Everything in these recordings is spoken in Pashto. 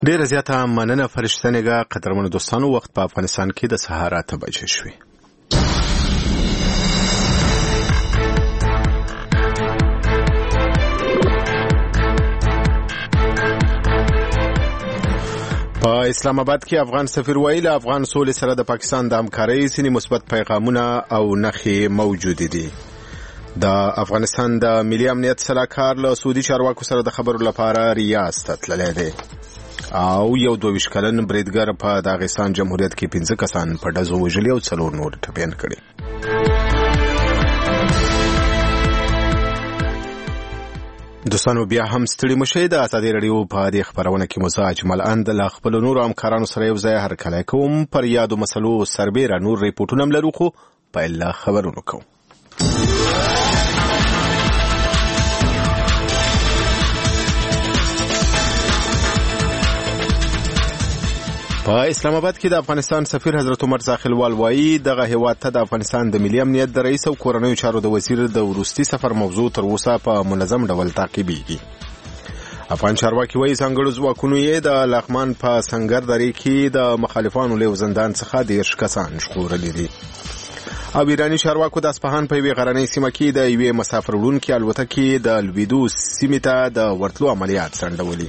ډیره زیاته مننه فرشتنګه قدرمنو دوستانو. وخت په افغانستان کې د سهار 8 بجې شوې. په اسلام آباد کې افغان سفیر ویل افغان سولې سره د پاکستان د همکارۍ سني مثبت پیغامونه او نښې موجود دي. د افغانستان د ملي امنیت سلاکار له سعودي چارواکو سره د خبرو لپاره ریاض ته تللی دی او یو 22 کلن بریدګر په داغستان جمهوریت کې 15 کسان په ډزو وژلي او 4 نور ټپیان کړي. دوستانو بیا هم ستړي مشه. د ازادي رادیو په دې خبرونه کې مزاج ملند له خپل نور همکارانو سره یو ځای هرکلی کوم. پر یادو مسلو سربېره نور ریپورټونه هم لرو، خو پیل خبرونه کوم. په اسلام آباد کې د افغانستان سفیر حضرت عمر زاخلوال وایي دغه هیواد ته د افغانستان د ملي امنیت د رئیس او کورنیو چارو د وزیر د وروستي سفر موضوع تر اوسه په منظم ډول تعقیبېږي. افغان چارواکي وایي ځانګړو ځواکونو یې د لغمان په سنگر درې کې د مخالفانو له زندان څخه 10 کسان ژغورلي دي. او ایراني چارواکو د اصفهان په یوې غرنۍ سیمه کې د یوې مسافر وړونکي الوتکې د لویدو سیمې ته د ورتلو عملیات څنډولي.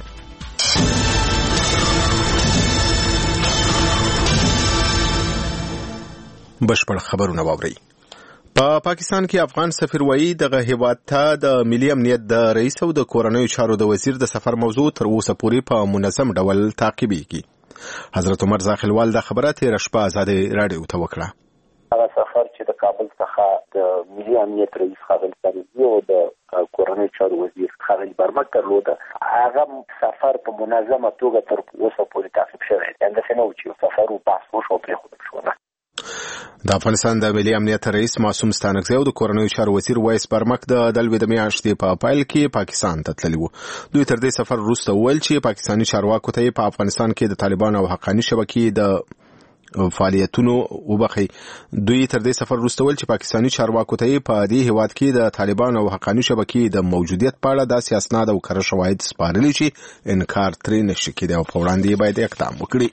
بشپړ خبرونه واورئ. په پاکستان کې افغان سفیر وایي دغه هیواد ته د ملي امنیت د رئیس او د کورنیو چارو د وزیر د سفر موضوع تر اوسه پورې په منظم ډول تعقیبېږي. حضرت عمر زاخلوال د خبره تېره شپه ازادي رادیو ته وکړه. هغه سفر چې د کابل څخه د ملي امنیت رئیس ښاغلي طالبي او د کورنیو چارو وزیر ښاغلي برمک درلوده، هغه سفر په منظمه توګه تر اوسه پورې تعقیب شوی دی. همداسې نه و چې یو سفر و بحث وشو او پرېښودل شو. د افغانستان د ملي امنیت رئیس معصوم ستانکزی او د کورنیو چارو وزیر وایس برمک د دلوي د میاشتې په پایل کې پاکستان ته تللي وو. دوی تر دې سفر وروسته وویل چې پاکستاني چارواکو ته په افغانستان کې د طالبان او حقاني شبکې د فعالیتونو وبخي. دوی تر دې سفر وروسته ویل چې پاکستاني چارواکو ته په دې هیواد کې د طالبان او حقاني شبکې د موجودیت په اړه داسې اسناد او کره شواهد سپارلي چې انکار ترې نشي کېدای او په وړاندې باید اقدام وکړي.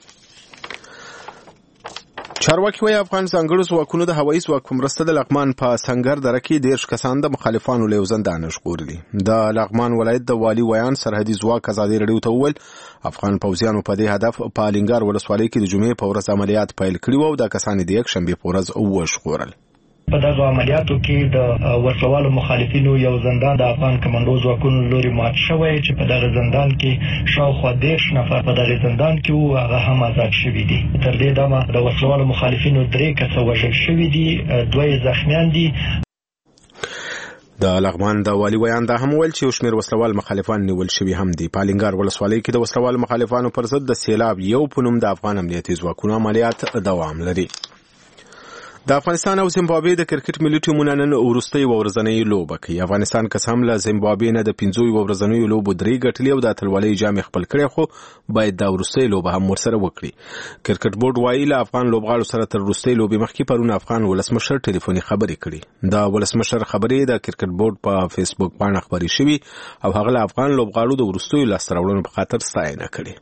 چارواکي وایي افغان ځانګړو ځواکونو د هوایي ځواک په مرسته د لغمان په سنگر دره کې 10 کسان د مخالفانو له زندان ژغورلي. د لغمان ولایت د والي ویان سرحدي ځواک ازادي رادیو ته وویل افغان پوځیانو په دې هدف په الینګار ولسوالۍ کې د جمعې په ورځ عملیات پیل کړي او د کسان د یک شنبه په ورځ وژغورل. په دغه عملیاتو کې د ورسوالو مخالفینو یو زندان د افغان کمانډو ځواکونو لوري مات شوی چې په دغه زندان کې شاوخوا 10 نفر په دغه زندان کې وو، هغه هم آزاد شوي دي. تر دې دمه د ورسوالو مخالفینو 3 کسه وژل شوي دي، 2 زخمیان دي. د لغمان د والي ویان دا هم ویل چې یو شمېر وسلوال مخالفان نیول شوي هم دي. په الینګار ولسوالۍ کې د وسلوال مخالفانو پر ضد د سیلاب یو په نوم د افغان امنیتي ځواکونو عملیات دوام لري. د افغانستان او زیمبابوې د کرکټ ملي ټیمونو نن وروستۍ ورځنۍ لوبه کوي. افغانستان قسم له زیمبابوې نه د 15 ورځنیو لوبو 3 ګټلې او د اتلولۍ جام خپل کړی، خو باید د وروستۍ لوبه هم ورسره وکړي. کرکټ بورډ وایي له افغان لوبغاړو سره تر وروستۍ لوبې مخکې پرون افغان ولسمشر ټلیفوني خبرې کړي. د ولسمشر خبرې د کرکټ بورډ په فیسبوک باندې خبرې شوې او هغه له افغان لوبغاړو د وروستۍ لاسته راوړنو په خاطر ستاینه کړې.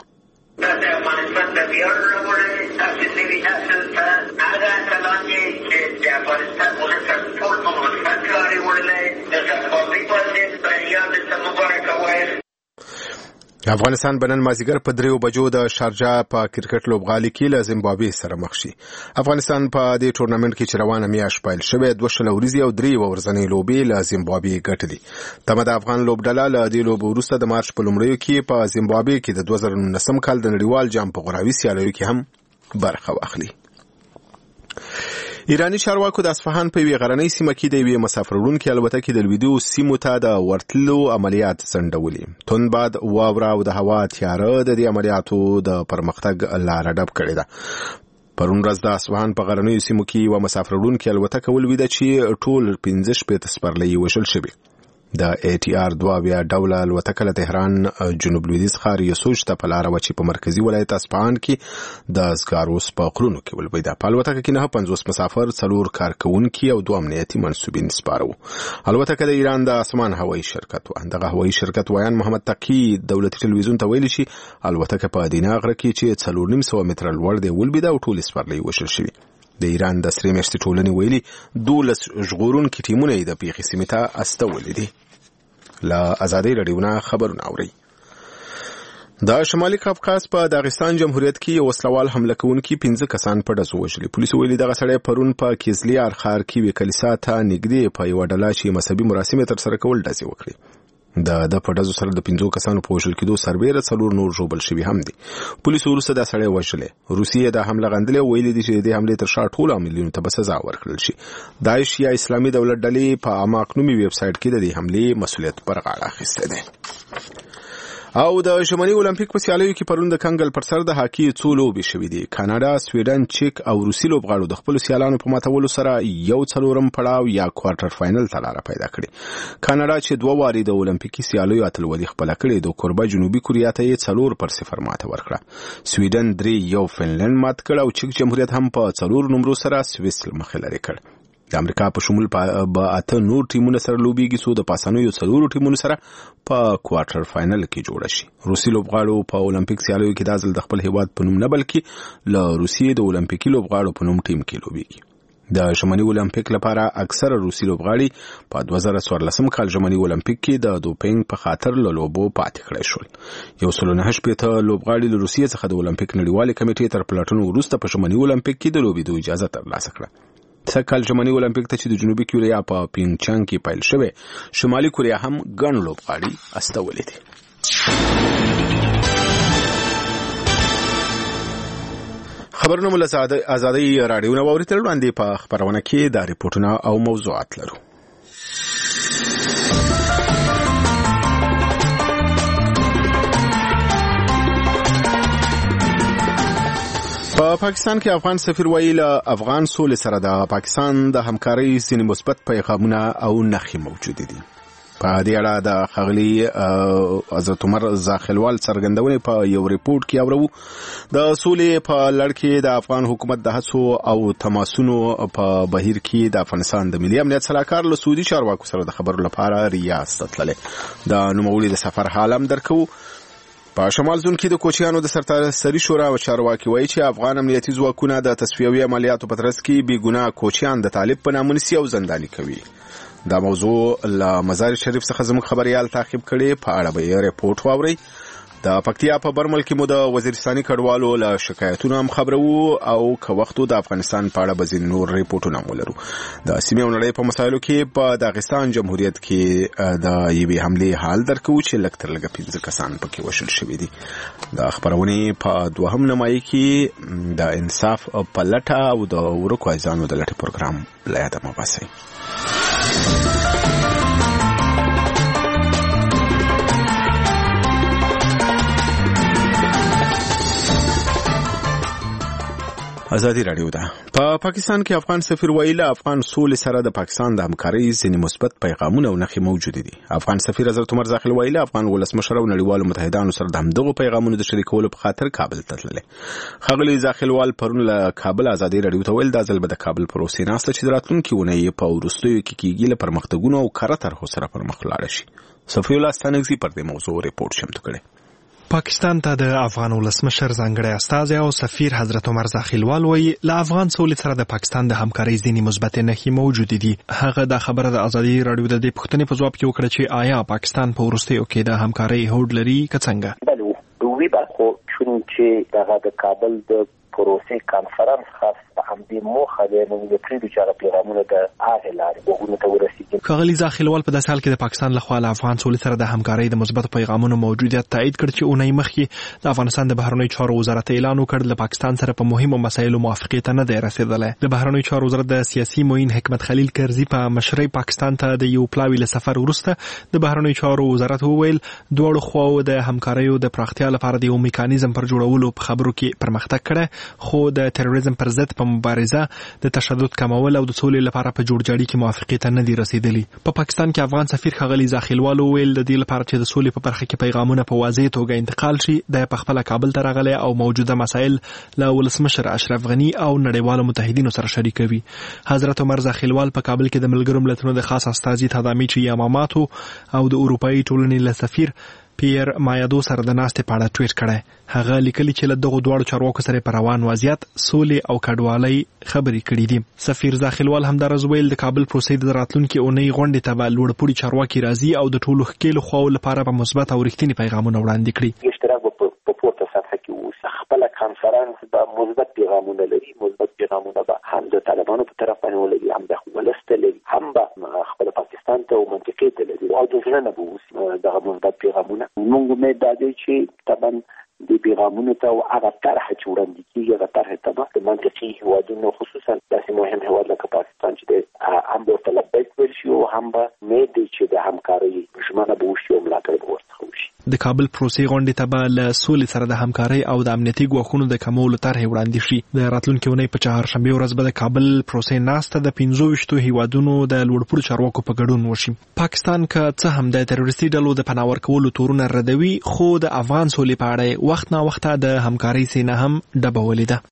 افغانستان بنن مازیګر په 3 بجو د شارجه په کرکټ لوبغالي کې له زیمبابوې سره مخ شي. افغانستان په دې ټورنمنت کې چې روانه میاشت پیل شوه 2 ورځې او 3 ورځنۍ لوبې له زیمبابوې ګټلې. تمه د افغان لوبډله له دې لوب وروسته د مارچ په لومړیو کې په زیمبابوې کې د 2019 کال د نړیوال جام په غوراوي سیالیو کې هم برخه واخلي. ایرانی چارواکو د اصفهان په یوې غرنۍ سیمه کې د یوې مسافر وړونکي الوتکې د لویدو سیمو ته د ورتلو عملیات ځنډولي. توند باد، واوره او د هوا تیاره د دې عملیاتو د پرمختګ لاره ډب کړې ده. پرون ورځ د اصفهان په غرنیو سیمو کې یوه مسافر وړونکي الوتکه ولویده چې ټول 15 سپرلۍ وژل شوي. د ATR 2 بیا ډوله الوتکه له تهران جنوب لویدیځ ښار یسوج ته په لاره وه چې په مرکزي ولایت اصفهان کې د زګاروس په غرونو کې ولوېده. په الوتکه کې 950 مسافر، 4 کارکوونکي او 2 امنیتي منصوبین سپاره وو. الوتکه د ایران د اسمان هوایي شرکت وه. دغه هوایي شرکت ویان محمد تقي دولتي ټلویزیون ته ویلي چې الوتکه په دینا غره کې چې 4.5 متره لوړ دی ولوېده او ټول سپرلۍ وشل شوي. د ایران د سرې میاشتې ټولنې ویلي 12 ژغورونکي ټیمونه یې د پیښې سیمې ته استولي دي. له ازادۍ راډیو نه خبرونه اورئ. د شمالي قفقاز په داغستان جمهوریت کې یو وسلوال حمله کوونکي 15 کسان په ډزو وژلي. پولیسو ویلي دغه سړی پرون په کیزلیار ښار کې یوې کلیسا ته نږدې په یوه ډله چې مذهبي مراسم یې ترسره کول ډزې وکړې. د په ډزو سره د 15 کسانو په وژل کېدو سربیره 4 نور ژوبل شوي هم دي. پولیسو وروسته دا سړی وژلی. روسیې د حمله غندلې او ویلي دي چې د دې حملې تر شا ټولو عاملینو ته به سزا ورکړل شي. داعش یا اسلامي دولت ډلې په اماق نومي ویب سایټ کې د دې حملې مسؤلیت پر غاړه اخیستی دی. او د ژمني اولمپیک په سیالیو کې پرون د کنګل پر سر د هاکي څو لوبې شوې دي. کاناډا، سویډن، چیک او روسي لوبغاړو د خپل سیالانو په ماتولو سره یو څلورم پړاو یا کوارټر فاینل ته لاره پیدا کړې. کاناډا چې 2 واري د اولمپیکي سیالیو اتلولي خپله کړې، د کوربه جنوبي کوریا ته یې 4-0 ماته ورکړه. سویډن 3-1 فنلند مات کړ او چیک جمهوریت هم په 4 نمرو سره سویس مخې لرې کړ. د امریکا په شمول به 8 نور ټیمونه سره لوبېږي، څو د پاسنیو 4 ټیمونو سره په کوارټر فاینل کې جوړ شي. روسي لوبغاړو په اولمپیک سیالیو کې د ځل د خپل هیواد په نوم نه بلکې له روسیې د اولمپیکي لوبغاړو په نوم ټیم کې لوبېږي. د ژمني اولمپیک لپاره اکثره روسي لوبغاړي په 2014 کال ژمني اولمپیک کې د دوپینګ په خاطر له لوبو پاتې کړای شول. 109 لوبغاړي له روسیې څخه د اولمپیک نړیوالې کمیټې تر پلټنو وروسته په ژمني اولمپیک کې د لوبېدو اجازه ترلاسه کړه. سږکال ژمني اولمپیک ته چې د جنوبي کوریا په پینګچانګ کې پیل شوی، شمالي کوریا هم ګڼ لوبغاړي استولي دي. خبرونه مو له ازادۍ راډیو نه واورېدل. وړاندې په خپرونه کې دا ریپورټونه او موضوعات لرو. په پاکستان کې افغان سفیر ویلي له افغان سولې سره د پاکستان د همکارۍ ځینې مثبت پیغامونه او نښې موجود دي. په دې اړه د ښاغلي حضرت عمر زاخلوال څرګندونې په یو ریپورت کې اورو. د سولې په لړ کې د افغان حکومت د هڅو او تماسونو په بهیر کې د افغانستان د ملي امنیت سلاکار له سعودي چارواکو سره د خبرو لپاره ریاض ته تللی. د نوموړي د سفر حال هم درکو. په شمال زون کې د کوچیانو د سرتاسري شورا او چارواکي وایي چې افغان امنیتي ځواکونه د تصفیوي عملیاتو په ترڅ کې بې ګناه کوچیان د طالب په نامه نیسي او زنداني کوي. دا موضوع له مزار شریف څخه زموږ خبريال تعقیب کړي. په اړه به ریپورت واورئ. د پکتیا په برمل کې مو د وزیرستاني کډوالو له شکایتونو هم خبرو او که وختو د افغانستان په اړه به ځینې نور ریپورټونه هم ولرو. د سیمې او نړۍ په مسایلو کې په داغستان جمهوریت کې د یوې حملې حال درکو چې لږ تر لږه 15 کسان پکې وژل شوي دي. د خپرونې په دوهم نیمایي کې د انصاف په لټه او د ورکو عزیزانو د لټې پروګرام له یاده مه باسئ. ازادي راډیو ده. په پاکستان کې افغان سفیر ویلي افغان سولې سره د پاکستان د همکارۍ ځینې مثبت پیغامونه او نښې موجود دي. افغان سفیر حضرت عمر زاخل ویلي افغان ولسمشر او نړیوالو متحدانو سره د همدغو پیغامونو د شریکولو په خاطر کابل ته تللی. ښاغلي زاخلوال پرون له کابل ازادي راډیو ته ویل دا ځل به د کابل پروسې ناسته چې د راتلونکي اونۍ په وروستیو کې کېږي له پرمختګونو او کره طرحو سره پرمخ لاړه شي. صفي الله ستانکزي پر دې موضوع ریپورټ چمتو کړی. پاکستان ته د افغان ولسمشر ځانګړی استازی او سفیر حضرت عمر زاخلوال وایي له افغان سولې سره د پاکستان د همکارۍ ځینې مثبت نښې موجود دي. هغه دا خبره د ازادي راډیو د دې پوښتنې په ځواب کې وکړه چې آیا پاکستان په وروستیو کې د همکارۍ هوډ لري که څنګه؟ بله وی برخو چون چې دغه د کابل د پروسې کانفرنس خاص په همدې موخه د ملي چارو پیغامونه د هغه لارې وګونو ته ورسیږي. ښاغلي زاخلوال په داسې حال کې د پاکستان لخوا له افغان سولې سره د همکارۍ د مثبت پیغامونو موجودیت تایید کړ چې اونۍ مخکې د افغانستان د بهرنیو چارو وزارت اعلان وکړ له پاکستان سره په مهمو مسایلو موافقې ته نه دی رسیدلی. د بهرنیو چارو وزارت د سیاسي معین حکمت خلیل کرزي په مشرۍ پاکستان ته د یو پلاوي له سفر وروسته د بهرنیو چارو وزارت وویل دواړو خواو د همکاریو د پراختیا لپاره د یو میکانیزم پر جوړولو په خبرو کې پرمختګ کړی، خو د تروریزم پر ضد په مبارزه د تشدد کمول او د سولې لپاره په جوړجاړي کې موافقې ته نه دي رسیدلي. په پاکستان کې افغان سفیر ښاغلي زاخیلوال وویل د دې لپاره چې د سولې په برخه کې پیغامونه په واضح توګه انتقال شي د خپل کابل ته راغلی او موجوده مسایل له ولسمشر اشرف غنی او نړیوالو متحدینو سره شریکوي. حضرت عمر زاخیلوال په کابل کې د ملګرو ملتونو د خاص استازي تدامیچ یاماماتو او د اروپایي ټولنې له سفیر پیر مایادو سره د ناستې په اړه ټویټ کړی. هغه لیکلي چې له دغو دواړو چارواکو سره په روان وضعیت سولې او کډوالۍ خبرې کړې دي. سفیر زاخیلوال همدارز ویل د کابل پروسې د راتلونکي اونۍ غونډې ته به لوړپوړي چارواکي راځي او د ټولو ښکېلو خواو لپاره به مثبت او رښتیني پیغامونه وړاندې کړي. اشتراک په پورته سطح کې اوس خپل کانفرنس به مثبت پیغامونه لري. مثبت پیغامونه به هم د طالبانو په طرف باندې ولري، هم د ولست لري، هم به خپل پاکستان ته او منطقې ته لري او د ځنه به اوس دغه مثبت پیغامونه موږ امید لرو چې طبعا د پیغامونو ته او هغه طرح چې وړاندې کیږي هغه طرح ته به منطقي هیوادونو خصوصا داسې مهم هیواد لکه پاکستان چې هم ورته لبیک ویل شي او هم به امید دی چې د همکارۍ ژمنه به وشي او ملاتړ به ورڅخه وشي. د کابل پروسې غونډې ته به له سولې سره د همکارۍ او د امنیتي ګواښونو د کمولو طرحې وړاندې شي. د راتلونکي اونۍ په چهارشنبې ورځ به د کابل پروسې ناسته د 25 هیوادونو د لوړپوړو چارواکو په ګډون وشي. پاکستان که څه هم د تروریستي ډلو د پناه ورکولو تورونه ردوي، خو د افغان سولې په اړه وخت نا وخت د همکارۍ سینه هم ډبولې ده.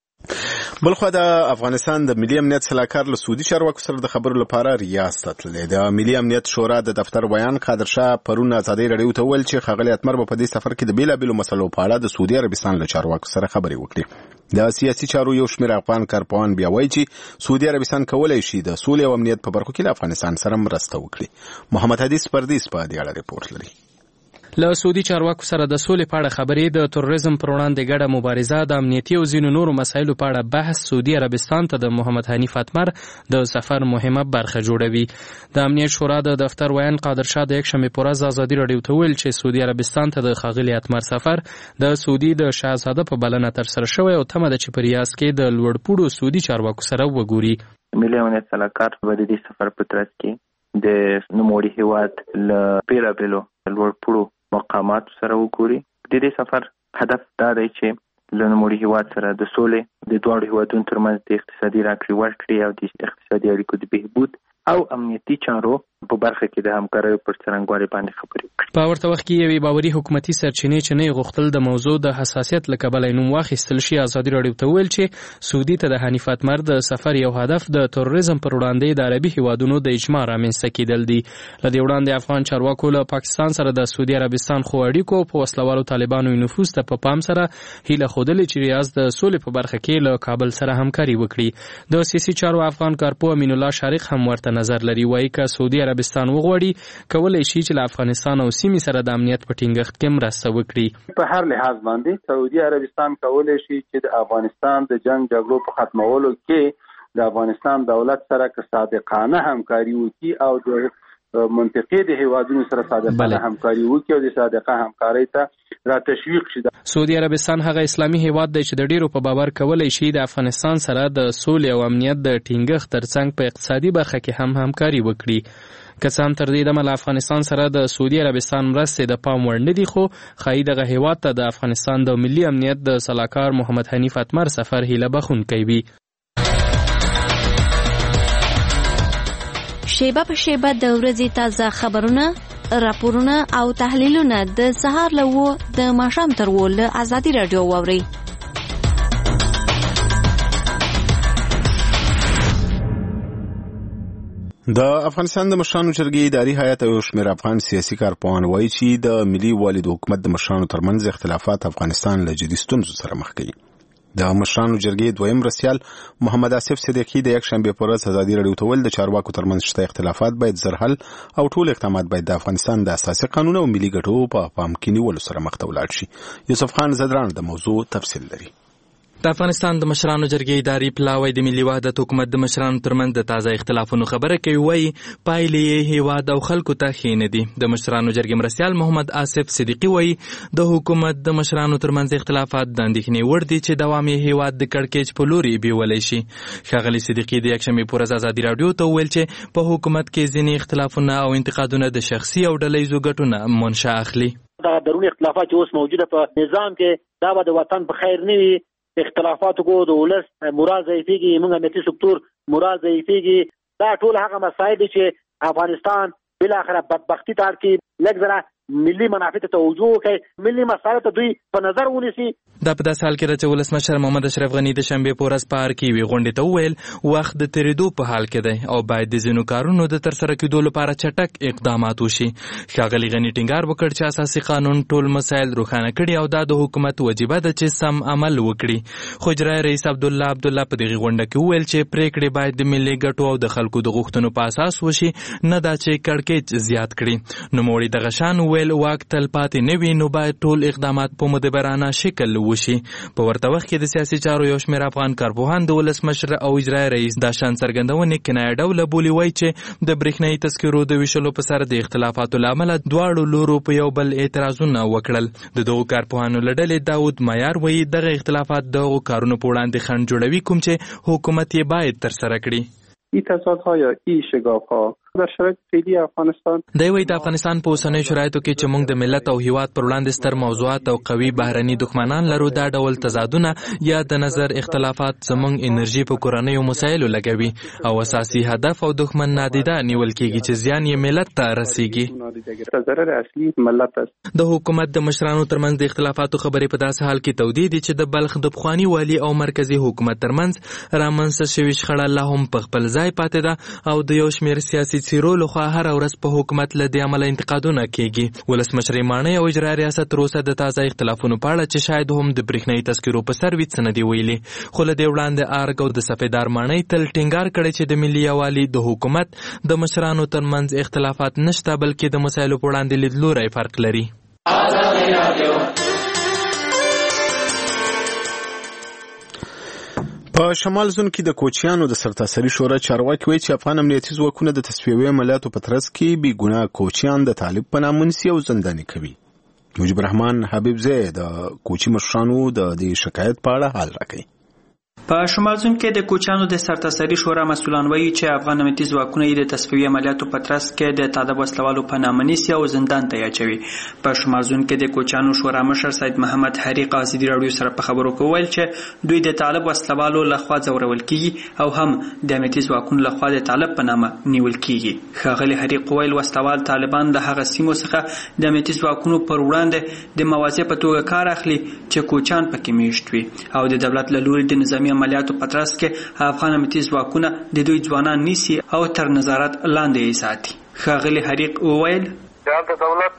بلخوا د افغانستان د ملي امنیت سلاکار له سعودي چارواکو سره د خبرو لپاره ریاض ته تللی. د ملي امنیت شورا د دفتر بیان قادر شاه پرون ازادي رادیو ته ویل چې ښاغلي اتمر به په دې سفر کې د بیلابیلو مسلو په اړه د سعودي عربستان له چارواکو سره خبرې وکړي. د سیاسي چارو یو شمېر افغان کارپوهان بیا وایي چې سعودي عربستان کولی شي د سولې او امنیت په برخو کې له افغانستان سره مرسته وکړي. محمد حدیث پردیس په دې اړه ریپورت لري. له سعودي چارواکو سره د سولې په اړه خبرې، د تروریزم پر وړاندې ګډه مبارزه، د امنیتي او ځینو نورو مسایلو په اړه بحث سعودي عربستان ته د محمد حنیف اتمر د سفر مهمه برخه جوړوي. د امنیت شورا د دفتر ویان قادر شاه د یکشنبې په ورځ ازادي رادیو ته ویل چې سعودي عربستان ته د ښاغلي اتمر سفر د سعودي د شاهزاده په بلنه ترسره شوی او تمه ده چې په ریاض کې د لوړپوړو سعودي چارواکو سره وګوري. ملي امنیت سلاکار به د دې سفر په ترڅ کې د نوموړي هیواد له بیلابیلو لوړپوړو مقامات سره وګوري. د دې سفر هدف دا دی چې له نوموړي هیواد سره د سولې د دواړو هیوادونو ترمنځ د اقتصادي راکړې ورکړې او د اقتصادي اړیکو د بهبود او امنیتي چارو په برخه کې د همکاریو پر څرنګوالي باندې خبرې وکړي. په ورته وخت کې یوې باوري حکومتي سرچینې چې نه غوښتل د موضوع د حساسیت له کبله نوم واخیستل شي، ازادي رادیو ته ویل چې سعودي ته د حنیف اتمر د سفر یو هدف د تروریزم پر وړاندې د عربي هیوادونو د اجماع رامنځته کېدل دي. له دې وړاندې افغان چارواکو له پاکستان سره د سعودي عربستان خو اړیکو په وسلوالو طالبانو نفوذ ته په پام سره هیله ښودلې چې ریاض د سولې په برخه کې له کابل سره همکاري وکړي. د سیاسي چارو افغان کارپوه امین الله شارق هم ورته نظر لري. وایي که سعودي عربستان وغواړي کولای شي چې له افغانستان او سیمې سره د امنیت په ټینګښت کې مرسته وکړي. په هر لحاظ باندې سعودي عربستان کولای شي چې د افغانستان د جنگ جګړو په ختمولو کې د افغانستان دولت سره که صادقانه همکاري وکړي او د منطقې د هیوادونو سره صادقانه همکاري وکړي او د صادقه همکارۍ ته را تشویق شي. سعودي عربستان هغه اسلامي هیواد دی چې د ډیرو په باور کولای شي د افغانستان سره د سولې او امنیت د ټینګښت ترڅنګ په اقتصادي برخه کې هم همکاري وکړي. که څه هم تر دې دمه له افغانستان سره د سعودي عربستان مرستې د پام وړ نه دي، خو ښایي دغه هیواد ته د افغانستان د ملي امنیت د سلاکار محمد حنیف اتمر سفر هیله بخښونکی وي. شیبه په شیبه د ورځې تازه خبرونه، راپورونه او تحلیلونه د سهار له 9 د ماښام تر 10 له ازادي رادیو واورئ. د افغانستان د مشرانو جرګې اداري هیئت او شمېر افغان سیاسي کارپوهان وایي چې د ملي والد حکومت د مشرانو ترمنځ اختلافات افغانستان له جدي ستونزو سره مخ کوي. د مشرانو جرګې دویم رئیس محمد آصف صدیقي د یکشنبې په ورځ ازادي رادیو ته ویل د چارواکو ترمنځ شته اختلافات باید زر حل او ټول اقدامات باید د افغانستان د اساسي قانون او ملي ګټو په پام کې نیولو سره مخ ته ولاړ شي. یوسف خان زدران د موضوع تفصیل لري. د افغانستان د مشرانو جرګې اداري پلاوی د ملي وحدت حکومت د مشرانو ترمنځ د تازه اختلافونو خبره کوي. وایي پایلې هیواد او خلکو ته ښې نه دي. د مشرانو جرګې مرستیال محمد آصف صدیقي وایي د حکومت د مشرانو ترمنځ اختلافات د اندېښنې وړ دي چې دوام یې هیواد د کړکېچ په لوري بیولی شي. ښاغلي صدیقي د یکشنبې په ورځ ازادي راډیو ته وویل چې په حکومت کې ځینې اختلافونه او انتقادونه د شخصي او ډلهییزو ګټو نه منشأ اخلي. دا دروني اختلافات چې اوس موجوده په نظام کې دا به د وطن په خیر نه وي اختلافاتو کو د ولس مورال ضعیفیږي، موږ امنیتي سکتور مورال ضعیفیږي. دا ټول هغه مسایل دي چې افغانستان بل اخره بدبختی ته اړ کې لږ ځله ملي منافع ته توجه کوي، ملي مسایل ته دوی په نظر ونیسي. دا په داسې حال کې چې ولسمشر محمد اشرف غنی د شنبې په ورځ په ارګ کې یوې غونډې ته وویل وخت د تېرېدو په حال کې دی او باید د ځینو کارونو د ترسره کېدو لپاره چټک اقدامات وشي. ښاغلي غني ټینګار وکړ چې اساسي قانون ټول مسایل روښانه کړي او دا د حکومت وجیبه ده چې سم عمل وکړي. خو اجرایي رئیس عبدالله په دغه غونډه کې وویل چې پریکړې باید د ملي ګټو او د خلکو د غوښتنو په اساس وشي، نه دا چې کړکېچ زیات کړي. نوموړي دغه شان وویل واک تل پاتې نه وي، نو باید ټول اقدامات په مدبرانه شکل وشي. په ورته وخت کې د سیاسي چارو یو شمېر افغان کارپوهان د ولسمشر او اجرایي رئیس دا شان څرګندونې کنایه ډوله بولي، وایي چې د برېښنایي تذکرو د ویشلو په سر د اختلافاتو له امله دواړو لورو په یو بل اعتراضونه وکړل. د دغو کارپوهانو له ډلې داود معیار وایي دغه اختلافات دغو کارونو په وړاندې خنډ جوړوي کوم چې حکومت یې باید ترسره کړي. این تضادها یا این شگافها در شرایط فعلی افغانستان دی وایي د افغانستان په اوسنیو شرایطو کې چې موږ د ملت او هیواد پر وړاندې ستر موضوعات او قوي بهرني دښمنان لرو، دا ډول تضادونه یا د نظر اختلافات زموږ انرژي په کورنیو مسایلو لګوي او اساسي هدف او دښمن نادیده نیول کېږي چې زیان یې ملت ته رسیږي. ضرر اصلي ملت است. د حکومت د مشرانو ترمنځ د اختلافاتو خبرې په داسې حال کې تودې دي چې د بلخ د پخواني والي او مرکزی حکومت ترمنځ رامنځته شوې شخړه لا هم په خپل ځای پاتې ده او د یو شمېر سیاسي څیرو لخوا هر ورځ په حکومت له دې عمله انتقادونه کېږي. ولسمشر ماڼۍ او اجرایي ریاست تر اوسه د تازه اختلافونو په اړه چې شاید هم د برېښنایي تذکرو په سر وي څه نه دي ویلي. خو له دې وړاندې ارګ او د سفیدار ماڼۍ تل ټینګار کړی چې د ملي یووالي د حکومت د مشرانو ترمنځ اختلافات نشته، بلکې د مسایلو په وړاندې لیدلوری فرق لري. په شمال زون کې د کوچیانو د سرتاسري شورا چارواکي وایي چې افغان امنیتي ځواکونه د تصفیوي عملیاتو په ترڅ کې بې ګناه کوچیان د طالب په نامه نیسي او زنداني کوي. مجيب الرحمن حبیبزی د کوچي مشرانو د دې شکایت په اړه حال راکوي. په شمال زون کې د کوچیانو د سرتاسري شورا مسؤلان وایي چې افغان امنیتي ځواکونه یې د تصفیوي عملیاتو په ترڅ کې د طالب وسلوالو په نامه نیسي او زندان ته یې اچوي. په شمال زون کې د کوچیانو شورا مشر سید محمد حریق ازادي راډیو سره په خبرو کې وویل چې دوی د طالب وسلوالو لخوا ځورول کیږي او هم د امنیتي ځواکونو لخوا د طالب په نامه نیول کیږي. ښاغلي حریق وویل وسلوال طالبان د هغه سیمو څخه د امنیتي ځواکونو پر وړاندې د موازی په توګه کار اخلي چې کوچیان پکې میشت وي او د دولت له لوري د نظامي عملیاتو په ترڅ کې افغان امنیتي ځواکونه د دوی ځوانان نیسي او تر نظارت لاندې یې ساتي. ښاغلي حریق وویل د دولت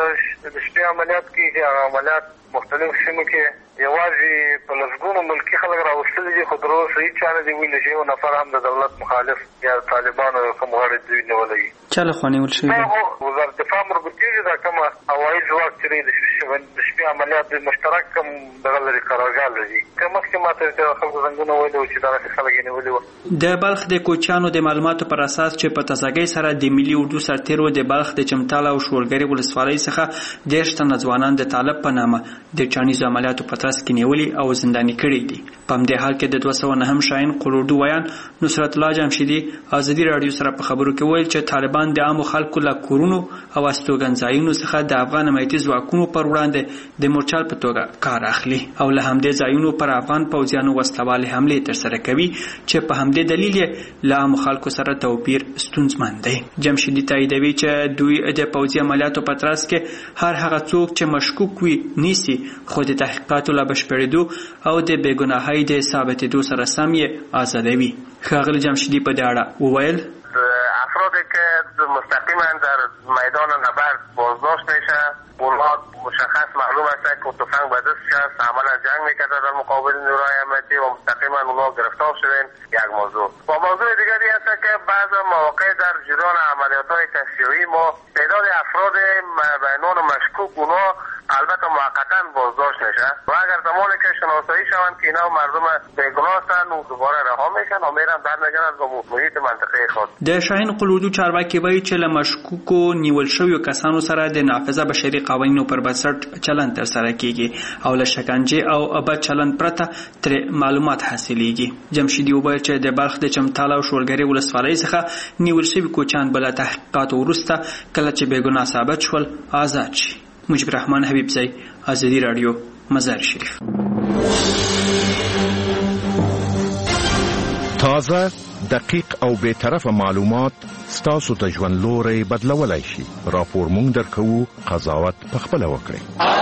د شپې عملیات کې هغه عملیات مختلف سیمو کې یوازې په لسګونو ملکي خلک راوستلي دي، خو تر اوسه هېڅ چا نه دي ویلي چې یو نفر هم د دولت مخالف یا د طالبانو کوم غړی دوی نیولی وي. چا لخوا نیول شوي دي؟ وزارت دفاع مربوط کېږي دا کومه هوایي ځواک چې دی د شپې عملیات د مشترک کوم دغه لري قرارګاه لري. که مخکې ما ته د خلکو زنګونه ویلي وو چې دغسې خلک یې نیولي وو. د بلخ د کوچیانو د معلوماتو پر اساس چې په تازګۍ سره د ملي اردو سرتیرو د بلخ د چمتال او شورګرې ولسوالۍ څخه 10 تنه ځوانان د طالب په نامه د چانیزو عملیاتو په ترڅ کې نیولي او زنداني کړي دي. په همدې حال کې د 209 شاهین قلوردو ویان نصرت الله جمشیدي ازادي راډیو سره په خبرو کې ویل چې طالبان د عامو خلکو له کورونو او استوګنځایونو څخه د افغان امنیتي ځواکونو پر وړاندې د مورچل په توګه کار اخلي او له همدې ځایونو پر افغان پوځیانو وسلوالې حملې ترسره کوي چې په همدې دلیل یې له عامو خلکو سره توپیر ستونزمن دی. جمشیدي تاییدوي چې دوی د پوځي عملیاتو په ترڅ کې هر هغه څوک چې مشکوک وي نیسي، خو د تحقیقاتو له بشپړېدو او د بېګناهۍ د ثابتېدو سره سم یې آزادوي. ښاغلي جمشیدي په دې اړه وویل افرادی که مستقیما در میدان نبرد بازداشت میشه اونها مشخص معلوم است که تفنگ به دستش است، عملا جنگ میکرده در مقابل نیروهای امنیتی و مستقیما اونها گرفتار شدن. یک موضوع و موضوع دیگری است که بعض مواقع در جریان عملیات‌های تصفیه‌ای ما تعداد افراد بینان مشکوک اونها البته موقتا بازداشت میشه و اگر زمانی که شناسایی شوند که اینا مردم بیگناه هستند و دوباره رها میشن و میرن برمیگردن به محیط منطقه خود. د شاهین قلودو چارواکي وایي چې له مشکوکو نیول شویو کسانو سره د نافذه بشري قوانینو پر بنسټ چلند ترسره کیږي او له شکنجې او بد چلند پرته تر معلومات حاصلېږي. جمشیدي وویل چې د بلخ د چمتال او شورګرې ولسوالۍ څخه نیول شوي کوچیان بله تحقیقاتو وروسته کله چې بېګناه ثابت شول آزاد شي. مجيب الرحمن حبیبزی ازادي راډیو مزار شریف. تازه، دقیق او بے طرفه معلومات ستاسو ته ژوند لوری بدلولای شي. راپور مونږ درکوو، قضاوت پخپله وکړئ.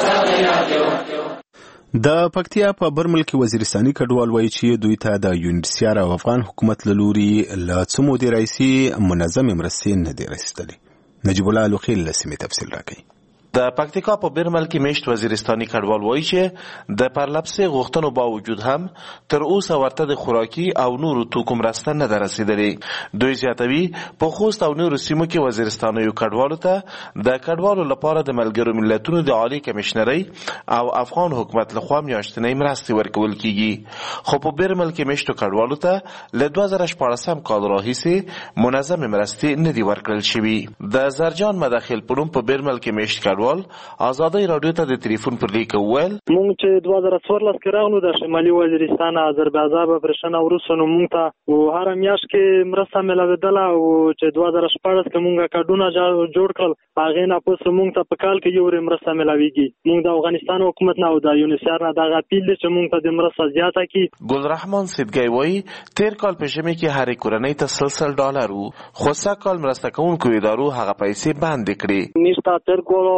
د پکتیا په برمل کې وزیرستاني کډوال وایي چې دوی ته د یونیسیار او افغان حکومت له لوري له څه مودې راهیسې منظمې مرستې نه دي رسېدلې. نجیب الله لوخیل له سیمې تفصیل راکوي. د پکتیکا په برمل کې میشت وزیرستاني کډوال وایي چې د پرلپسې غوښتنو باوجود هم تر اوسه ورته د خوراکي او نورو توکو مرسته نه ده رسېدلې. دوی زیاتوي په خوست او نورو سیمو کې وزیرستانیو کډوالو ته د کډوالو لپاره د ملګرو ملتونو د عالی کمشنرۍ او افغان حکومت لخوا میاشتنۍ مرستې ورکول کیږي، خو په برمل کې میشتو کډوالو ته له 2014 کال راهیسې منظمې مرستې نه دي ورکړل شوي. د زرجان مداخل په نوم په برمل کې میشت کډوال آزادۍ راډیو ته د ټلیفون پر لیک وویل مونږ چې 2014 کې راغلو د شمالي وزیرستان آذربایجان په برښنا وروسته نو مونږ ته هر میاشت کې مرسته ملوېدله او چې 2014 کې مونږ کډونه جوړ کړل هغې نه پس مونږ ته په کال کې یو مرسته ملوېږي. مونږ د افغانستان حکومت نه او د یونیسیار نه دغه اپیل دی چې مونږ ته د مرسته زیاته کړي. ګلرحمان سیدګی وایي تیر کال په ژمي کې هرې کورنۍ ته $100 وو، خو سږ کال مرسته کوونکو ادارو هغه پیسې بندې کړې. نشته تیر کال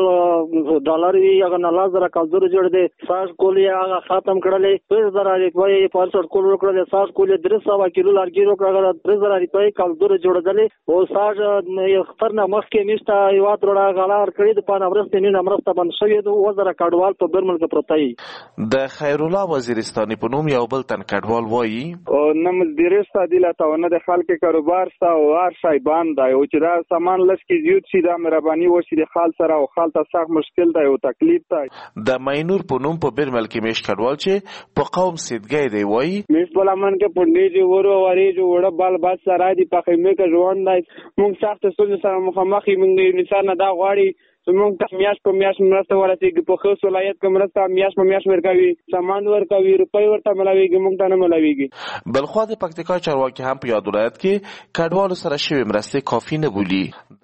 $100 وی هغه نه لازره کالدور جوړ دی ساز کولې هغه ختم کړلې 3000 روپۍ پارسل کول وکړل ساز کولې 300 کیلو لارګي وکړل 3000 روپۍ کالدور جوړدلې او ساز خطرنه مخکې نشته یو ترړه غلار کړی د پانه ورسته نه مرسته بند شوې د وزره کډوال په برمل کې پروتای. د خیر الله وزیرستاني په نوم یو بل تن کډوال وایي او نمز دیرستا دیلا تا نه د خلک کاروبار ستا او هر شای باندې او چې دا سامان لږ کې زیات شي د مهرباني وشي د خال سره او خال ته سخت مشکل دی او تکلیف دی. د ماینور په نوم په برمل کې میش کډوال چې په قوم سیدګی دی وایي میش بلمن کې پونډې جو ورو وری جو وړ بال باد سره دی په خیمه کې ژوند دی. موږ سخت ستونزې سره مخامخ یو موږ انسان نه دا غواړي موږ ته میاش په میاش مرسته ورسېږي په خو ولایت کې مرسته میاش په میاش ورکوي سامان ورکوي روپۍ ورته ملاويږي موږ ته نه ملاويږي. بلخو د پکتیکا چارواکي هم په یاد ولایت کې کډوالو سره شوی مرستې کافي نه بولي.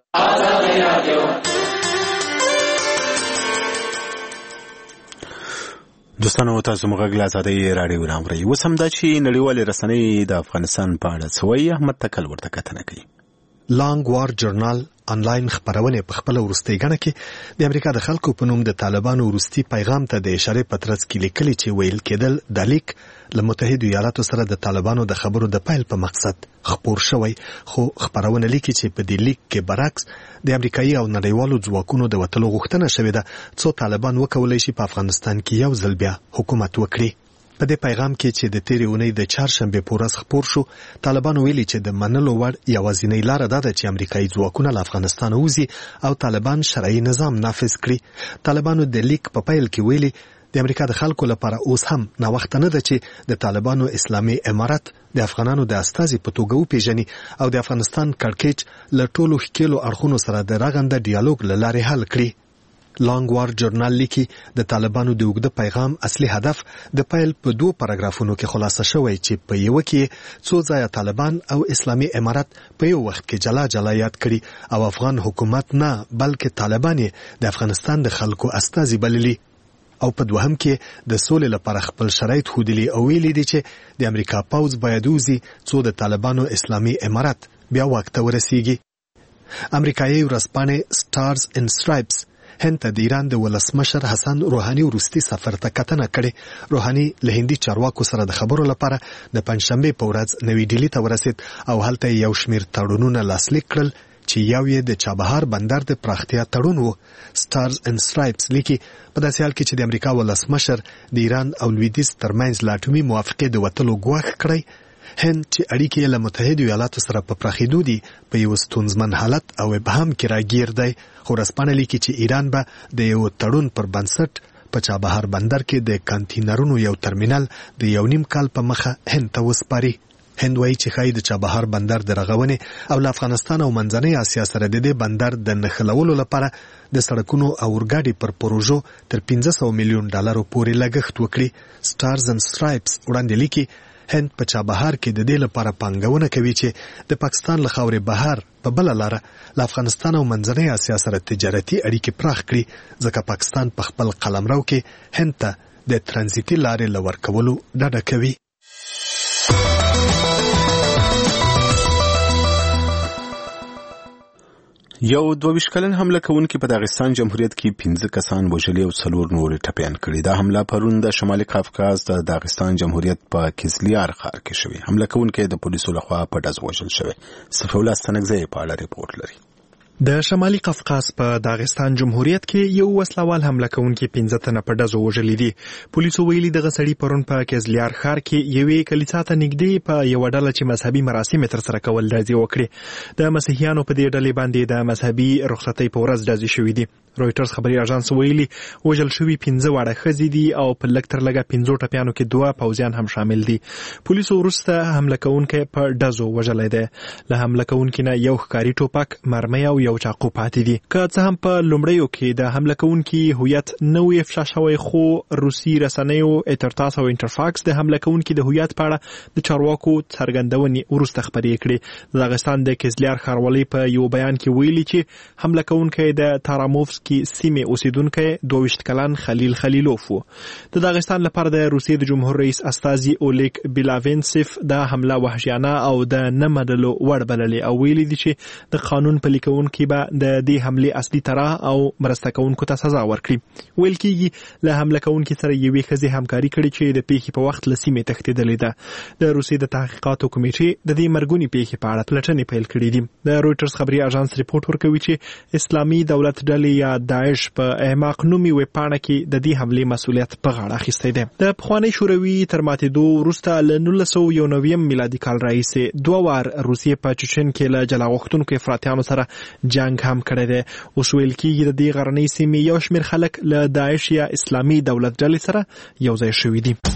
دوستانو تاسو مغږ له آزادۍ راډیو نامرئ اوس هم دا چې نړیوالې رسنۍ د افغانستان په اړه څه وایي. احمد تکل ورته کتنه کوي. لانګ وار جرنال انلاین خبرونه په خپل ورستۍ غنه کې د امریکا د خلکو په نوم د طالبانو ورستي پیغام ته د اشاره پترڅ کې لیکلي چې ویل کېدل د لیک له متحده ایالاتو سره د طالبانو د خبرو د پایل په مقصد خبر شوی، خو خبرونه لیکي چې په دې لیک کې برعکس د امریکایي او نړیوالو ځواکونو د وټلو غوښتنه شوې ده څو طالبان وکولای شي په افغانستان کې یو ځل بیا حکومت وکړي. په دې پیغام کې چې د تیرې اونۍ د چهارشنبه په ورځ خپور شو، طالبان ویلي چې د منلو وړ یوازینۍ لار ده چې امریکایي ځواکونه له افغانستان ووځي او طالبان شرعي نظام نافذ کړي. طالبانو د لیک په پیل کې ویلي د امریکا د خلکو لپاره اوس هم ناوخته نه ده چې د طالبانو اسلامي امارت د افغانانو د استازي په توګه وپیژني او د افغانستان کړکېچ له ټولو ښکېلو اړخونو سره د رغنده ډیالوګ له لارې حل کړي. لانګ وار جرنال لیکي د طالبانو د اوږده پیغام اصلي هدف د پیل په 2 پاراګرافونو کې خلاصه شوی چې په یو کې څو ځایه طالبان او اسلامي امارت په یو وخت کې جلا جلا یاد کړي او افغان حکومت نه بلکې طالبان د افغانستان د خلکو استازي بللي او په دوهم کې د سولې لپاره خپل شرایط ښودلي او ویلي دي چې د امریکا پوځ باید وځي څو د طالبانو اسلامي امارت بیا واک ته ورسیږي. امریکایي ورځپاڼې سټارز ان سټرایپس هند ته د ایران د ولسمشر حسن روحاني وروستي سفر ته کتنه کړې. روحاني له هندي چارواکو سره د خبرو لپاره د پنځشنبه په ورځ نوې ډیلي ته ورسید او هلته یو شمیر تړونونه لاسلیک کړل چې یو یې د چابهار بندر د پراختیا تړون وو. سټارز ان سټرایپس لیکي په داسې حال کې چې د امریکا ولسمشر د ایران او لویدیځ ترمنځ لا اټومي موافقې د وټلو ګواښ کړی، هند چې اړیکې له متحده ایالاتو سره په پراخېدو دي په یو ستونزمن حالت او ابهام کې راګیر دی. خو ورځپاڼه لیکي چې ایران به د یو تړون پر بنسټ په چابهار بندر کې د کانټینرونو یو ترمینل د 1.5 کال په مخه هند ته وسپاري. هند وایي چې ښایي د چابهار بندر د رغونې او له افغانستان او منځنۍ اسیا سره د دې بندر د نښلولو لپاره د سړکونو او اورګاډي پر پروژو تر $500 میلیون پورې لګښت وکړي. سټارز ان سټرایپس وړاندې لیکي هند په چابهار کې د دې لپاره پانګونه کوي چې د پاکستان له خاورې بهر په بل لار له افغانستان او منځنۍ اسیا سره تجارتي اړیکې پراخ کړي، ځکه پاکستان په خپل قلمرو کې هند ته د ترانزیتي لارې له ورکولو ډډه کوي. یو 22 کلن حمله کوونکي په داغستان جمهوریت کې 15 کسان وژلي او 4 نور ټپيان کړي. دا حمله پرون د شمالي قفقاز د داغستان جمهوریت په کزلیار ښار کې شوې. حمله کوونکي د پولیسو لخوا په ډز وژل شوی. صفولا ستنګزی په اړه ریپورت لري. د شمالي قفقاز په داغستان جمهوریت کې یو وسلوال حمله کوونکي 15 تنه په ډزو وژلي دي. پولیسو ویلي دغه سړي پرون په کزلیار ښار کې یوې کلیسا ته نږدې په یو ډله چې مذهبي مراسم ترسره کول ډزې وکړې. د مسیحیانو په دې ډلې باندې د مذهبي رخصتۍ په ورځ ډزې شوې دي. رويټرز خبري اژانس ویلي وژل شوي 15 واړه ښځې دي او په لږ تر لږه 15 ټپیانو کې 2 پوځیان هم شامل دي. پولیسو وروسته حمله کوونکی په ډزو وژلی دی. له حمله کوونکي نه یو ښکاري ټوپک، مرمۍ او یو چاقو پاتې دي. که څه هم په لومړیو کې د حمله کوونکي هویت نوې افشا شوی، خو روسي رسنیو اترتاس او انټرفاکس د حمله کوونکي د هویت په اړه د چارواکو څرګندونې وروسته خبرې کړې. د داغستان د کزلیار ښاروالۍ په یو بیان کې ویلي چې حمله کوونکی د تاراموفس کې سیمه اوسیدونکو 22 کلن خلیل خلیلوف و. د داغستان لپاره د روسیې د جمهور رئیس استازي اولیګ بیلاوینسف د حمله وحشیانه او د نمدلو وړ بللې او ویلي دي چې د قانون پلي کوونکي به د دې حمله اصلي طرح او مرسته کوونکو ته سزا ورکړي. ویل کېږي له حمله کوونکي سره یوې ښځې همکاري کړې چې د پیښې په وخت له سیمې تښتېدلې ده. د روسیې د تحقیقاتو کمیټې د دې مرګونی پیښې په اړه پلټنې پیل کړې دي. د رويټرز خبري اژانس ریپورت ورکوي چې اسلامي دولت ډلې یا داعش په احماق نومي ویبپاڼه کې د دې حملې مسؤلیت په غاړه اخیستی دی. د پخواني شوروي تر ماتېدو وروسته له 1991 میلادي کال راهیسې 2 وار روسیې په چچن کې له جلا غوښتونکو افراطیانو سره جنگ هم کړی دی. اوس ویل کېږي د دې غرنۍ سیمې یو شمېر خلک له داعش یا اسلامي دولت ډلې سره یو ځای شوي دي.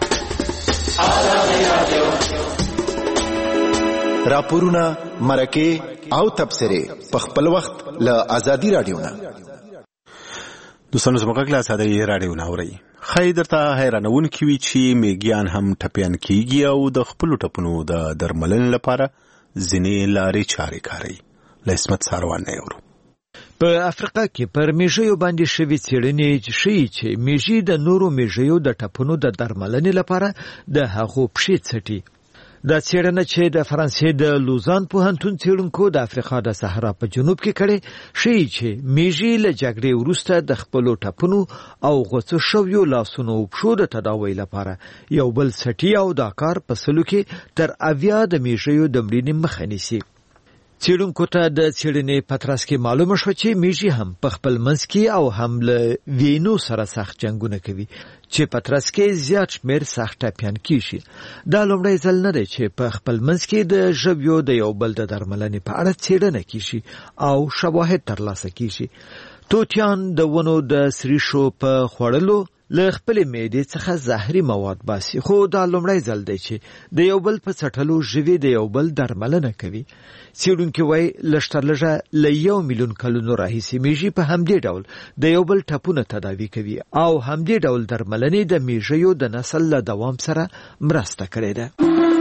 راپورونه، مرکې او تبصرې په خپل وخت له ازادي رادیو نه. دوستانو زموږ له ازادي رادیو نه اورئ. خی درته حیرانونکي وي چې میږیان هم ټپیان کیږي او د خپلو ټپونو د درملنې لپاره ځینې لارې چارې کاروي. له عصمت ساروان نه اورو. په افریقا کې پر میږیو باندې شوي څېړنې ښیي چې میږي د نورو میږیو د ټپونو د درملنې لپاره د هغو پښې څټي. دا څېړنه چې د فرانسې د لوزان پوهنتون څېړونکو د افریقا د صحرا په جنوب کې کړې ښیي چې میږي له جګړې وروسته د خپلو ټپونو او غوڅو شویو لاسونو او پښو د تداوی لپاره یو بل څټي او دا کار په سلو کې تر 80 د میږیو د مړینې مخه نیسي. څېړونکو ته د څېړنې په ترڅ کې معلومه شوه چې میږي هم په خپل منځ کې او هم له وینو سره سخت جنګونه کوي چې په ترڅ کې زیات شمېر سخت ټپیان کیږي. دا لومړی ځل نه دی چې په خپل منځ کې د ژویو د یو بل د درملنې په اړه څېړنه کیږي او شواهد ترلاسه کیږي. توتیان د ونو د سریښو په خوړلو له خپلې معدې څخه زهري مواد باسي، خو دا لومړی ځل دی چې د یو بل په څټلو ژوي د یو بل درملنه کوي. څېړونکي وایي لږ تر لږه له 1 میلیون کلونو راهیسې میږي په همدې ډول د یو بل ټپونه تداوي کوي او همدې ډول درملنې د میږیو د نسل له دوام سره مرسته کړې ده.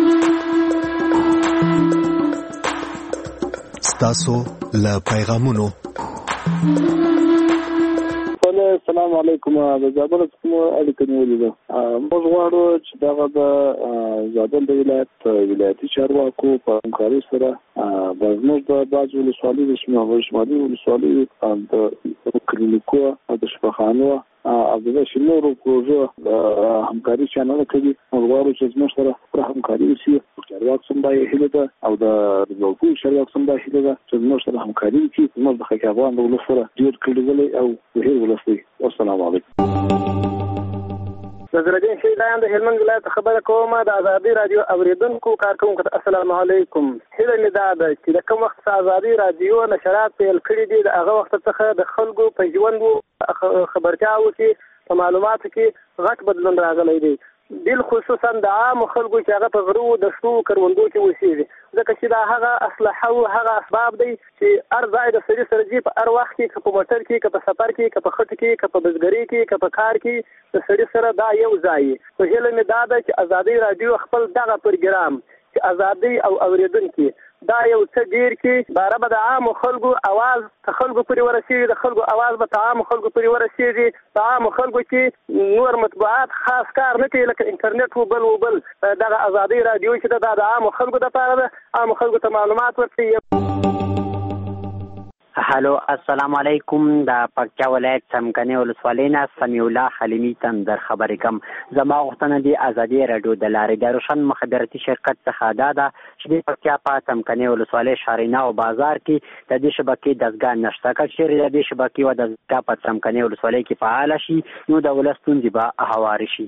ستاسو له پیغامونو. السلام علیکم. د زابل څخه اړیکه نیولې ده. موږ غواړو چې دغه د زابل د ولایتي چارواکو په همکارۍ سره زموږ د بعض ولسوالۍ د شمالي ولسوالۍ د کلینیکو او د شفاخانو او د شنورو پروژو همکاري چانل کوي. موږ غواړو چې زموږ سره پر همکاري وشي. چارواک سم باید هیله ده او د ځوګو چارواک سم باید هیله ده چې زموږ سره همکاري وکړي. زموږ د خلک افغان د ولس سره ډېر کړي او هیر ولسي. والسلام علیکم. نظرالدین شیدان د هلمند ولایت خبره کوم. د ازادي رادیو اوریدونکو کارکونکو ته السلام علیکم. هیله مې دا ده چې د کوم وخت ازادي رادیو نشرات پیل کړي دي د هغه وخت څخه د خلکو په ژوند خبرتیاو کې په معلوماتو کې غټ بدلون راغلی دی. بل خصوصا د عام خلکو چې هغه په غرو د شتو کروندو کې اوسېږي، ځکه چې دا هغه اسلحه او هغه اسباب دی چې هر ځای د سړي سره جي په هر وخت کې که په موټر کې که په سفر کې که په خټ کې که په بزګرۍ کې که په کار کې د سړي سره دا یو ځای. په هیله مې دا ده چې ازادي رادیو خپل دغه پروګرام چې ازادي او اوریدونکي دا یو څه ډیر کې باره به د عام خلکو आवाज ته خلکو پورې ورسېږي، د خلکو आवाज به ته عام خلکو پورې ورسېږي. د عام خلکو چې نور مطبوعات خاص کار نه کوي لکه انټرنیټ وبل دغه ازادي رادیو چې دا د عام خلکو دپاره ده، عام خلکو ته معلومات ورکوي. هلو السلام علیکم. د پکتیا ولایت څمکني ولسوالۍ نه سمیع الله حلیمي ته در خبرې کوم. زما غوښتنه د ازادي راډیو د لارې د روشن مخابراتي شرکت څخه دا ده چې د پکتیا په څمکني ولسوالۍ شارینا او بازار کې د دې شبکې دستګاه نشته. که چیرې د دې شبکې و دستګاه په څمکني ولسوالۍ کې فعال شي نو د ولس ستونزې به هوارې شي.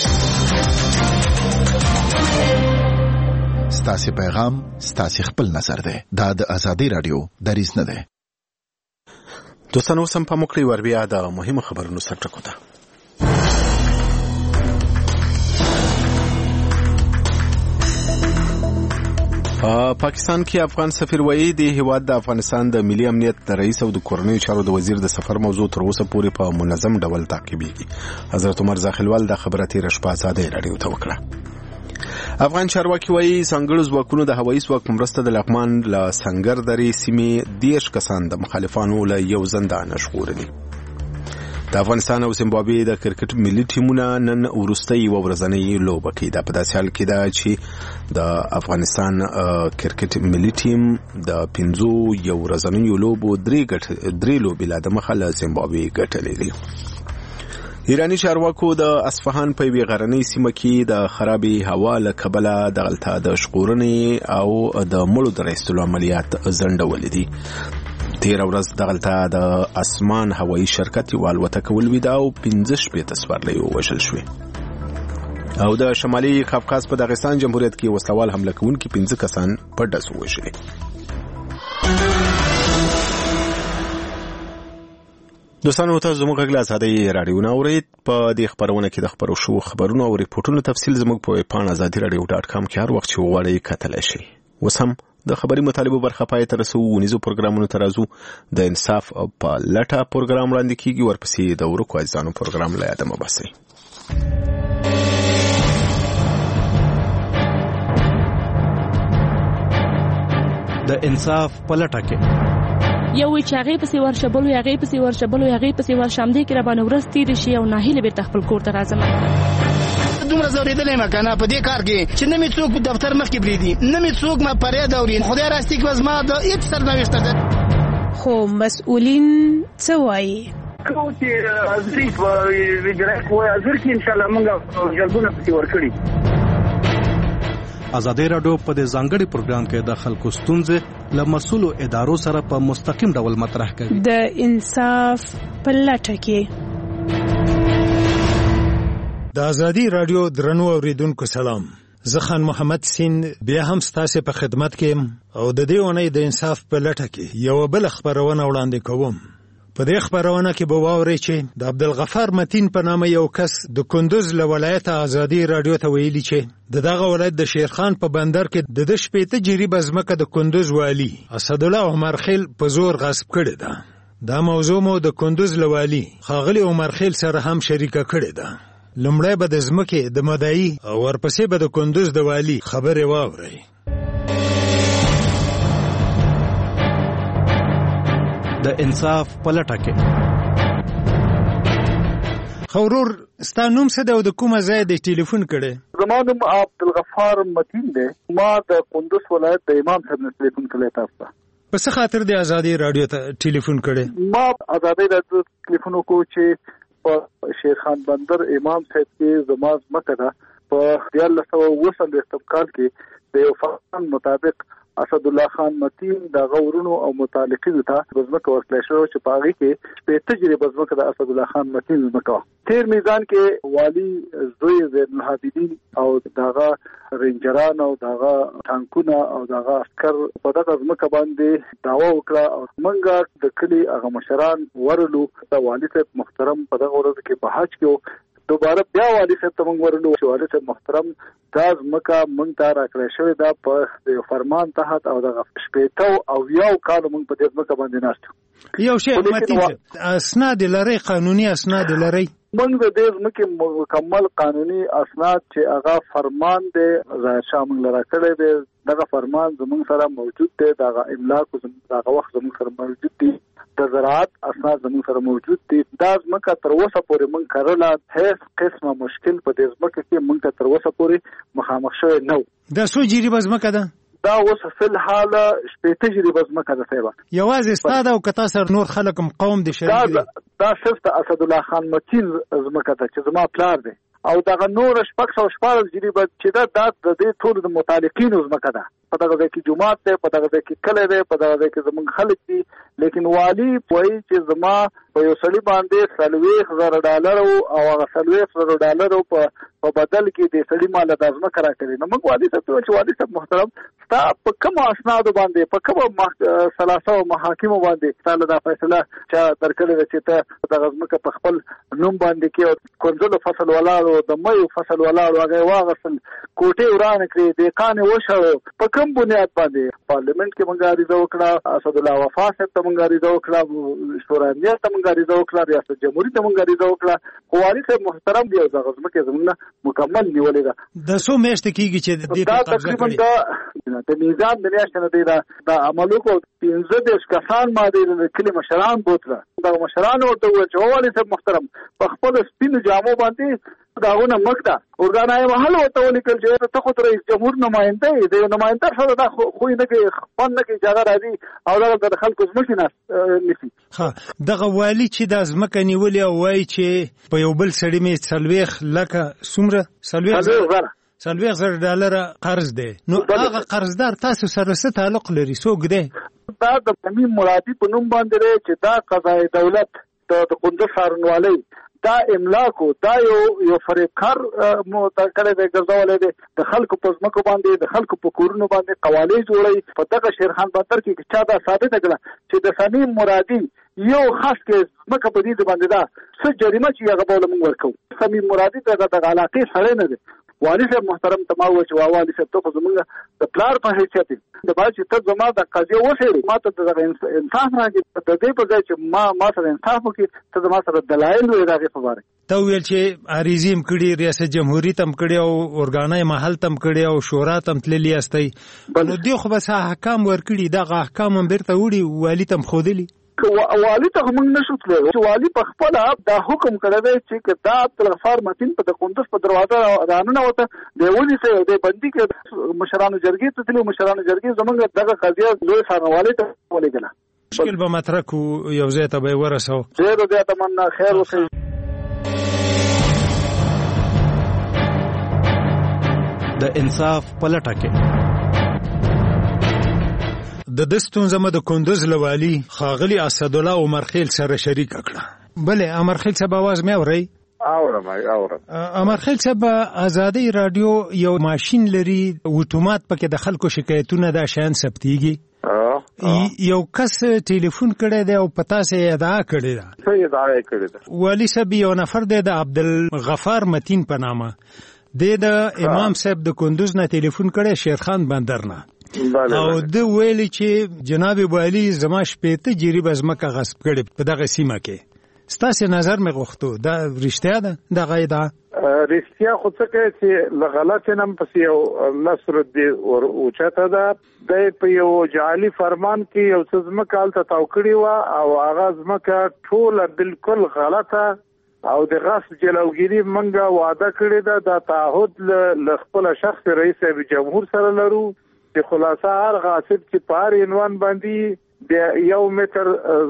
ستاسو پیغام ستاسو خپل نظر ده. دا د ازادي راډیو دریځ نه ده. دوستانو سم په مکړی ور بیا د مهمه خبرونو سره ټکو ده. پاکستان کې افغان سفیر وایي د هیواد د افغانستان د ملي امنیت د رئیس او د کورنیو چارو د وزیر د سفر موضوع تر اوسه پورې په منظم ډول تعقیبېږي. حضرت عمر زاخلوال د خبرې تیر شپه ازادي راډیو ته وکړه. افغان چارواکي وایي څنګهړو ځواکونو د هوایي ځواک مرسته د لغمان له سنگر درې سیمې 10 کسان د مخالفانو له یو زندان ژغورلي. د افغانستان او زیمبابوې د کرکټ ملي ټیمونه نن ورستۍ یو ورځنۍ لوبه کوي. دا په داسې حال کې ده چې د افغانستان کرکټ ملي ټیم د 5 یو ورځنیو لوبو 3 لوبې لا د مخه له زیمبابوې ګټلې دي. ایرانی چارواکو د اصفهان په وی غرنۍ سیمه کې د خرابې هوا له کبله دغلته د شغورنې او د مړو د رایستلو عملیات ځنډول دي. تیر ورځ دغلته د اسمان هوایي شرکت یو الوتکه ولویده او 15 شپې سپرلۍ ووژل شوې. او د شمالي قفقاز په داغستان جمهوریت کې وسلوال حمله کوونکي 15 کسان په ډز ووژل. دوستانو ته زموږ غږ له ازادي راډیو نه اورئ. په دې خبرونه کې د خبرو شو خبرونه او ریپورتونو تفصیل زموږ په ویبپاڼه azadiradio.com کې هر وخت چې وغواړئ کتلی شئ. اوس هم د خبري مطالبه برخه پای ته رسو. ونیزو پروګرامونو ته راځو. د انصاف په لټه پروګرام وړاندې کیږي. ورپسې د ورکو ځانو پروګرام له یاده مباسي. د انصاف په لټه کې یو وی چې هغه پسې ورشبلو هغه پسې ورشم دې کې را باندې ورستې دي شي او ناهیله به خپل کور ته راځم. دومره زوریدلې مکنه په دې کار کې چې نه می څوک دفتر مخ کې بریدي نه می څوک ما پرې دوري خدای راستي کې وزما د هیڅ سرنوشت ده. خو مسؤلین څه وایي کو چې ازری په ویجره کوی ازر کې ان شاء الله موږ جلبونه پسې ورکړي. ازادي راډیو په دې ځانګړي پروګرام کې د خلکو ستونزې له مسؤلو ادارو سره په مستقیم ډول مطرح کوي. د انصاف په لټه کې د ازادي راډیو درنو اوریدونکو سلام. زه خان محمد سین بیا هم ستاسو په خدمت کې او د دې ونې د انصاف په لټه کې یو بل خبرونه وړاندې کوم. په دې خبرونه کې به واورئ چې د عبدالغفار متین په نامه یو کس د کندوز له ولایت ازادي راډیو ته ویلي چې دغه ولایت د شیرخان په بندر کې د 15 جریبه ځمکه د کندوز والی اسد الله عمر خیل په زور غصب کړې ده. دا موضوع مو د کندوز له والی خاغلی عمر خیل سره هم شریکه کړې ده. لومړی به د ځمکې د مدعي او ورپسې به د کندوز د والی خبرې واورئ. د انصاف په لټه کې خورور ستا نوم څه دی او د کومه ځای د ټلیفون کړي؟ زما نوم عبدالغفار متین دی. ما د کندوز ولایت د امام صاحب نه ټلیفون کړی تاسو ته. په څه خاطر د ازادي راډیو ته ټلیفون کړي؟ ما ازادي راډیو ټلیفون وکړ چې په شیرخان بندر امام صاحب کې زما ځمکه ده په 1990 کال کې د یو فرمان مطابق اسد الله خان متین د غورونو او متعلقینو ته ځمکه ورکړل شو چې په هغه کې په تجربه ځمکه د اسد الله خان متین ځمکه تیر میدان کې والی زوی زین الحابدین او دغه رینجران او دغه ټانکونه او دغه عسكر په دغه ځمکه باندې داوا وکړه او منګه د کلی هغه مشران ورلو د والی صاحب محترم په دغه ورځ کې په حج کې دوباره بیا والی صاحب ته موږ ورلو چې والی صاحب محترم دا ځمکه موږ ته راکړې شوې ده په فرمان تحت او دغه شپېته او یو کال موږ په دې ځمکه باندې ناستو. یو شی متي اسناد لري قانوني اسناد لري موږ د دې ځمکې مکمل قانوني اسناد چې هغه فرمان دی شامل راکړی دی دغه فرمان زموږ سره موجود دی دغه املاک دغه وخت زموږ سره موجود دی د زراعت اسناد زموږ سره موجود دي. دا ځمکه تر اوسه پورې موږ کرله هیڅ قسمه مشکل په دې ځمکه کې موږ ته تر اوسه پورې مخامخ شوی نه و. دا څو جریبه ځمکه ده؟ دا اوس فل حال شپېته جریبه ځمکه ده صاحب. یوازې ستا ده او که تا سره نور خلک هم قوم دي شریک دي؟ دا صرف د اسدالله خان متین ځمکه ده چې زما پلار دی، او دغه نور 614 جریبه چې دا د دې ټول د متعلقینو ځمکه ده. په دغه ځای کې جومات دی، په دغه ځای کې کلی دی، په دغه ځای کې زموږ خلک دي. لیکن والی وایي چې زما په یو سړي باندې $40,000 او هغه $40,000 په بدل کې د سړي مال د ځمکه راکړي. نو موږ والی صاحب ته چې والی صاحب محترم ستا په کوم اسنادو باندې په کوم ثلاثه محاکمو باندې تعالی دا فیصله چې درکړې ده چې ته دغه ځمکه په خپل نوم باندې کې کنځلو فصل ولاړو د مېو فصل ولاړو هغه واغسل کوټې وران کړې د قانون وشړو په کوم بنیاد باندې؟ پارلیمنت کې موږ عریضه وکړه، اسدالله وفا صاحب ته موږ عریضه وکړه، شورا امنیت ته موږ عریضه وکړه، ریاست جمهوریت ته موږ عریضه وکړه. خو والي صاحب محترم دی او دغه ځمکه زموږ مکمل نیولې ده. د څو میاشتې کېږي چې دې ته قبضه کړې؟ د نظام د میاشتې نه دی دا عملو کو 15 کسان ما د کلی مشران بوتله. دا مشران ورته وویل چې والي صاحب محترم په خپل سپینو جامو باندې داونه مکدا اورګانای محل ورته ولیکل چې ته خو رئیس جمهور نماینده یې، د نماینده سره دا خو نه کې خپل نه کې اجازه راځي او دا د خلکو ځمکې نه نسی. ها دغه والی چې د ځمکه نیولې او وایي چې په یو بل سړي مې 40 لکه څومره $40,000 قرض دی، نو هغه قرضدار تاسو سره څه تعلق لري؟ څوک دی؟ دا د تمیم مرادي په نوم باندې دی چې دا قضای دولت د قندوز څارنوالۍ دا املاکو دا یو فریبکار کړی دی، ګرځولی دی د خلکو په ځمکو باندې د خلکو په کورونو باندې قوالې جوړوي. په دغه شیرخان بندر کې چا دا ثابته کړه چې د تمیم مرادي یو خاص کې ځمکه په دې باندې دا څه جریمه چې هغه به موږ ورکوو. تمیم مرادي د علاقې سړی نه دی. والی صاحب محترم تمام و چې والی صاحب ته زمونږ د پلار په حیثیت د باید چې ته زما د قضیه وڅېړې، ما ته دغه انصاف راکړي، د دې په ځای چې ما سره انصاف وکړي، ته زما سره دلایل وایې د هغې په باره. ته وویل چې عریضې هم کړي، ریاست جمهوریت هم کړي او اورګانای محل ته هم کړي او شورا ته هم تللي یاستئ، نو دوی خو بس احکام ورکړي، دغه احکام هم بیرته وړي والي ته هم ښودلي. والی ته موږ نشو تللی چې والي په خپله دا حکم کړی دی چې دا عبدالغفار متین په د قندوز په دروازه راننوته دی ونیسئ او دی بندي کړي. مشرانو جرګې ته تللي، مشرانو جرګې زموږ دغه قضیه لوی څارنوالۍ ته ولېږله. مشکل به مطرح کړو، یو ځای ته به یې ورسوو. ډېره زیاته مننه، خیر اوسئ. د انصاف په لټه کې د ستونزه مې د کندوز له والي ښاغلي اسدالله عمرخیل سره شریکه کړه. بلې عمرخیل صاحب آواز مې اورئ؟ اورم. عمرخیل صاحب ازادي رادیو یو ماشین لري، اتومات پکې د خلکو شکایتونه دا شیان ثبتېږي. یو کس ټلیفون کړی دی او په تاسې ادعا کړې ده. څه ادعا یې کړې ده؟ والي صاحب یو نفر دی د عبدالغفار متین په نامه، د امام صاحب د کندوز نه ټلیفون کړی، شیرخان بندر نه، او د ویلي چې جناب والی زما 15 جریبه ځمکه غصب کړې په دغه سیمه کې. ستاسې نظر مې غوښتو، دا رښتیا ده دغه ادعا؟ رښتیا خو څه کوي چې له غلط نه پسې یو نصر الدین اوچته ده، د په یو جعلي فرمان کې یو څه ځمکه هلته تاو کړې وه او هغه ځمکه ټوله بالکل غلطه او د غصب جلوګیري منګه وعده کړې ده. دا تعهد له خپل شخص رئیس جمهور سره لرو چې خلاصه هر غاصب چې په هر عنوان باندې د 1 متر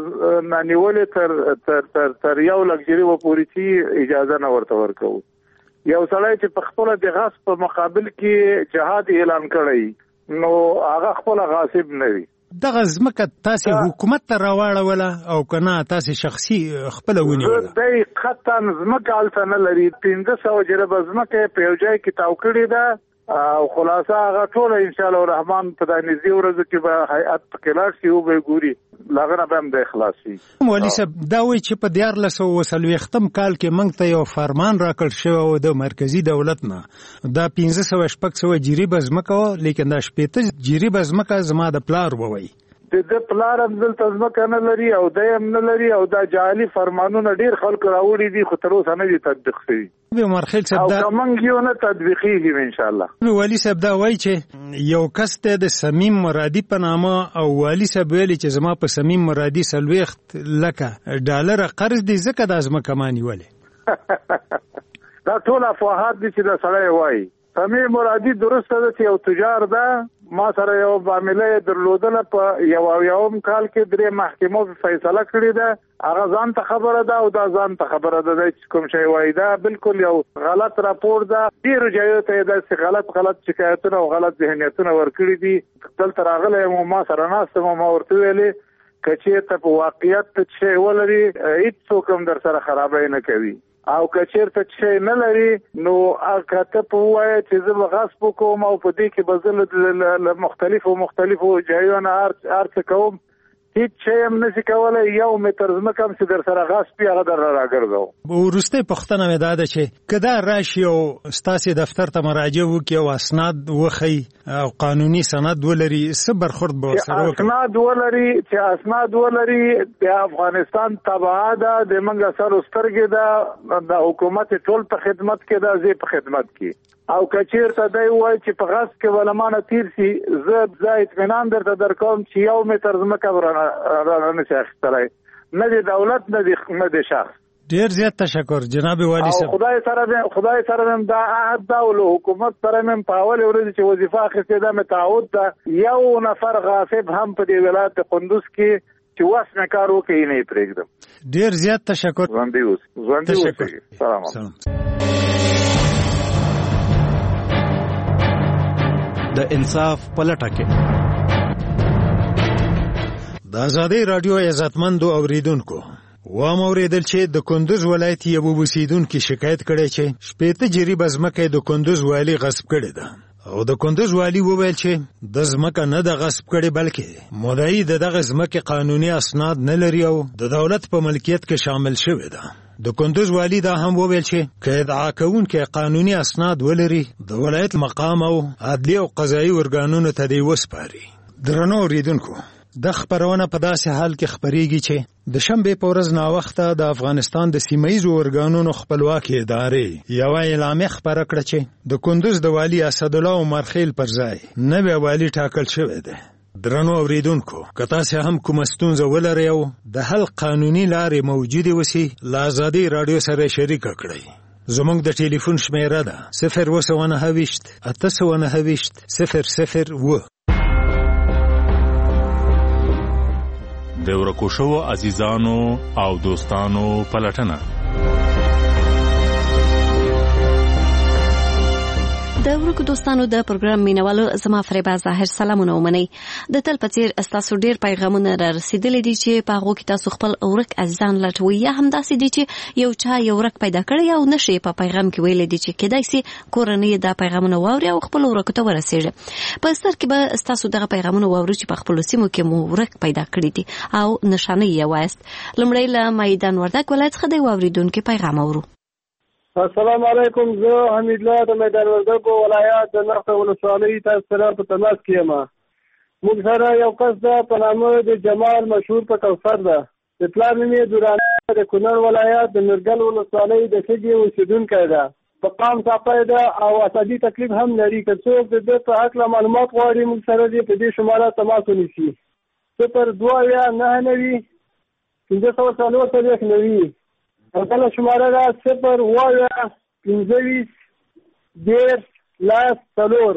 نانیولې تر 1 لک جریبه پورې چې اجازه نه ورته ورکوو. یو سړی چې په خپله د غصب په مقابل کې جهاد اعلان کړی نو هغه خپله غاصب نه وي. دغه ځمکه تاسې حکومت ته راواړوله او که نه تاسې شخصي خپله ونیوله؟ دی قطعا ځمکه هلته نه لري، 1500 جریبه ځمکه په یو ځای کې تاو کړې ده او خلاصه هغه ټوله انشاءالله الرحمن په دا نږدې ورځو کې به هیئت پکې لاړ شي او به یې ګوري، له هغه نه به هم دی خلاص شي. والي صاحب دا وایي چې په 1440 کال کې موږ ته یو فرمان راکړل شوی و د مرکزي دولت نه، دا 1500 جریبه ځمکه وه، لیکن دا 15 جریبه ځمکه زما د پلار ووایي. د پلار هم دلته ځمکه نه لري او دی هم نه لري او دا جعلي فرمانونه ډېر خلکو راوړي دي خو تر اوسه نه دي تطبیق شوي. عمرخیل صاحب دا او که موږ یو نه تطبیقېږي انشاءالله. والي صاحب دا وایي چې یو کس دی د سمیم مرادي په نامه او والي صاحب ویلي چې زما په سمیم مرادي 40 لکه ډالره قرض دی ځکه دا ځمکه ما نیولې. دا ټول افواهات دي چې دا سړی وایي. سمیم مرادي درسته ده چې یو تجار ده، ما سره یو معامله درلودله په یوم کال کې 3 محکمو فیصله کړې ده هغه ځان ته خبره ده او دا ځان ته خبره ده چې کوم شی وایي دا بالکل یو غلط راپور ده ډیرو ځایو ته دا غلط شکایتونه او غلط ذهنیتونه ورکړي دي دلته راغلی ما سره ناستم ما ورته ویلې کچې ته په واقعیت څه ولري هیڅ څوک هم در سره خرابې نه کوي او کچیر ته چې نه لري نو هغه ته په وایي چې زه غصب کوم او په دې کې بزل له مختلفو ځایونو ارڅ کوم هیڅ شی هم نشي کولای یو متر ځمکه هم چې در سره غصب یا در راګرځو. ورسته پښتنه مې دا ده چې کدا راشي او ستاسو دفتر ته مراجعه وکي او اسناد وخی او قانوني سند ولري صبر خرد به سره وکړي اسناد ولري د افغانستان تبعه ده د منګه سر سترګې ده د حکومت ټول په خدمت کې ده زی په خدمت کې او کچیر ته دی وای چې په غاز کې ولمانه تیر سي زه اطمینان درته درکوم چې یو متر ځمکه ورانه شي اخستلای نه د دولت نه د شخص. ډیر زیات تشکر جناب والی صاحب. خدای سره دا عهد دا او حکومت سره مم په اول ورځ چې وظیفه اخیسته ده متعهد ده یو نفر غاصب هم په دې ولایت قندوز کې چې واس نه کار وکړي نه پرېږدم. ډیر زیات تشکر. ژوندۍ سلام. د انصاف پلټه کې د ازادي رادیو عزتمندو اوریدونکو اوریدل چې د کندوز ولایت یو اوسیدونکو شکایت کړي چې شپېته جری بزمکه د کندوز والی غصب کړي ده او د کندوز والی وویل چې د زمکه نه د غصب کړي بلکې مدعي دغه زمکه قانوني اسناد نه لري او د دولت په ملکیت کې شامل شوی ده. د کندوز والی دا هم وویل چې که ادعا کوونکي قانوني اسناد ولري د ولایت مقام او عدلي او قضایي ارګانونو ته دی وسپاري. درنو اوریدونکو د خبرونه په داسې حال کې خبريږي چې د شنبه په ورځ ناوخته د افغانستان د سیمایي ارګانونو خپلواکي ادارې یو اعلامیه خبره کړه چې د کندوز د والی اسد الله عمر خیل پر ځای نوی والی ټاکل شوی دی. درنو اوریدونکو که تاسو هم کوم ستونزه ولرئ او د حل قانوني لارې موجوده وسی لا ازادي رادیو سره شریک کړئ. زموږ د ټلیفون شمیره ده 029 829 00 د ورکو شو عزیزانو او دوستانو پلټنه. د ورکو دوستانو د پروګرام مینوالو زما فریبا ظاهر سلامونه ومني. د تل پڅیر استاسو ډیر پیغامونه را رسیدلي دي چې په هغه کې تاسو خپل اورک عزیزان لټوي یا هم داسې دي چې یو چا یو ورک پیدا کړی او نشي په پیغام کې ویل دي چې کدای سي کورنۍ د پیغامونه واوري او خپل ورک ته ورسیږي. په سر کې به استاسو دغه پیغامونه واوري چې په خپل سیمو کې مو ورک پیدا کړی دي او نشانه یې وایست. لمړی له میدان وردګ ولایت څخه دی واوریدونکو پیغام اورو. السلام علیکم. زه حمید الله د میدان وردګ ولایت د نخته ولسوالۍ تاسو سره په تماس کې یم. موږ سره یو کس ده په نامه د جمال مشهور په کوثر ده. د پلار نوم یې دورانه د کونړ ولایت د نورګل ولسوالۍ د سږي اوسیدونکی ده. په قام صاحب ده او اساسي تکلیف هم لري. که څوک د دې په حق معلومات غواړي موږ سره دې په دې شماره تماس ونیسي. 0299 549 کله شماره ده 0 15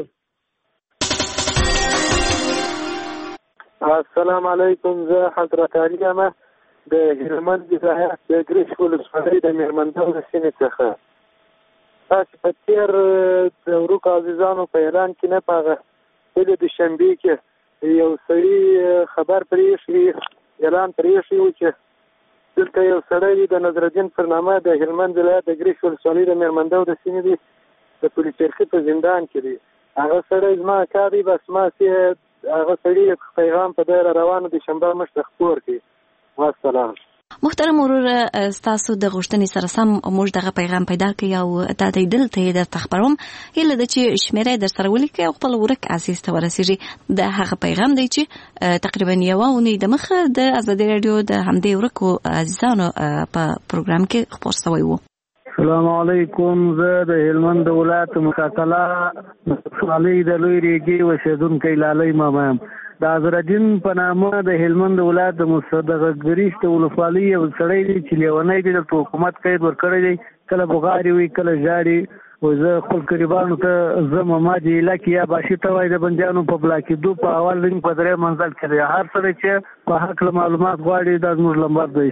السلام علیکم. زه حضرت علي یم د هلمند ولایت د ګریش ولسوالۍ د میرمندو د سیمې څخه. تاسو په تیر د ورکو عزیزانو په اعلان کې نه پاغه د دوشنبې کې یو سړي خبر پرېښی اعلان پرېښی و چې دلته یو سړی د نظرالدین پر نامه د هلمند ولایت د ګریش ولسوالۍ د میرمندو د سیمې دی د پولیس چرخي په زندان کې دی. هغه سړی زما کار دی بس ما چې هغه سړي پیغام په دایره روانو د شنبه مشته خپور کړي. والسلام. محترم ورور تاسو د غوښتنې سره سم موږ دغه پیغام پیدا کړی او دا د دلته د تخبروم هله د چې شمیره در سره ولیکي او خپل ورک عزیز ته ورسیږي. د هغه پیغام دی چې تقریبا یو اونۍ د مخه د ازادي رادیو د همدې ورکو عزیزانو په پروګرام کې خبر شوی وو. السلام علیکم. زه د هلمند ولایت مکاکلا ولسوالۍ د لوی ریګي اوسیدونکی لالی ماما یم. د ازرالدین په نامه د هلمند ولایت د مصدق ګریش د ولسوالۍ یو سړی دی چې لیونی دی د حکومت قید ورکړی دی. کله بغاري وي کله ژاړي زه خپل قریبانو ته زما ما دی لکه یا باشي ته وای د بندیانو په بلاکي دو په اول رنګ په درې منزل کې دی. هر څه چې په حق معلومات غواړي د زموږ لمبر دی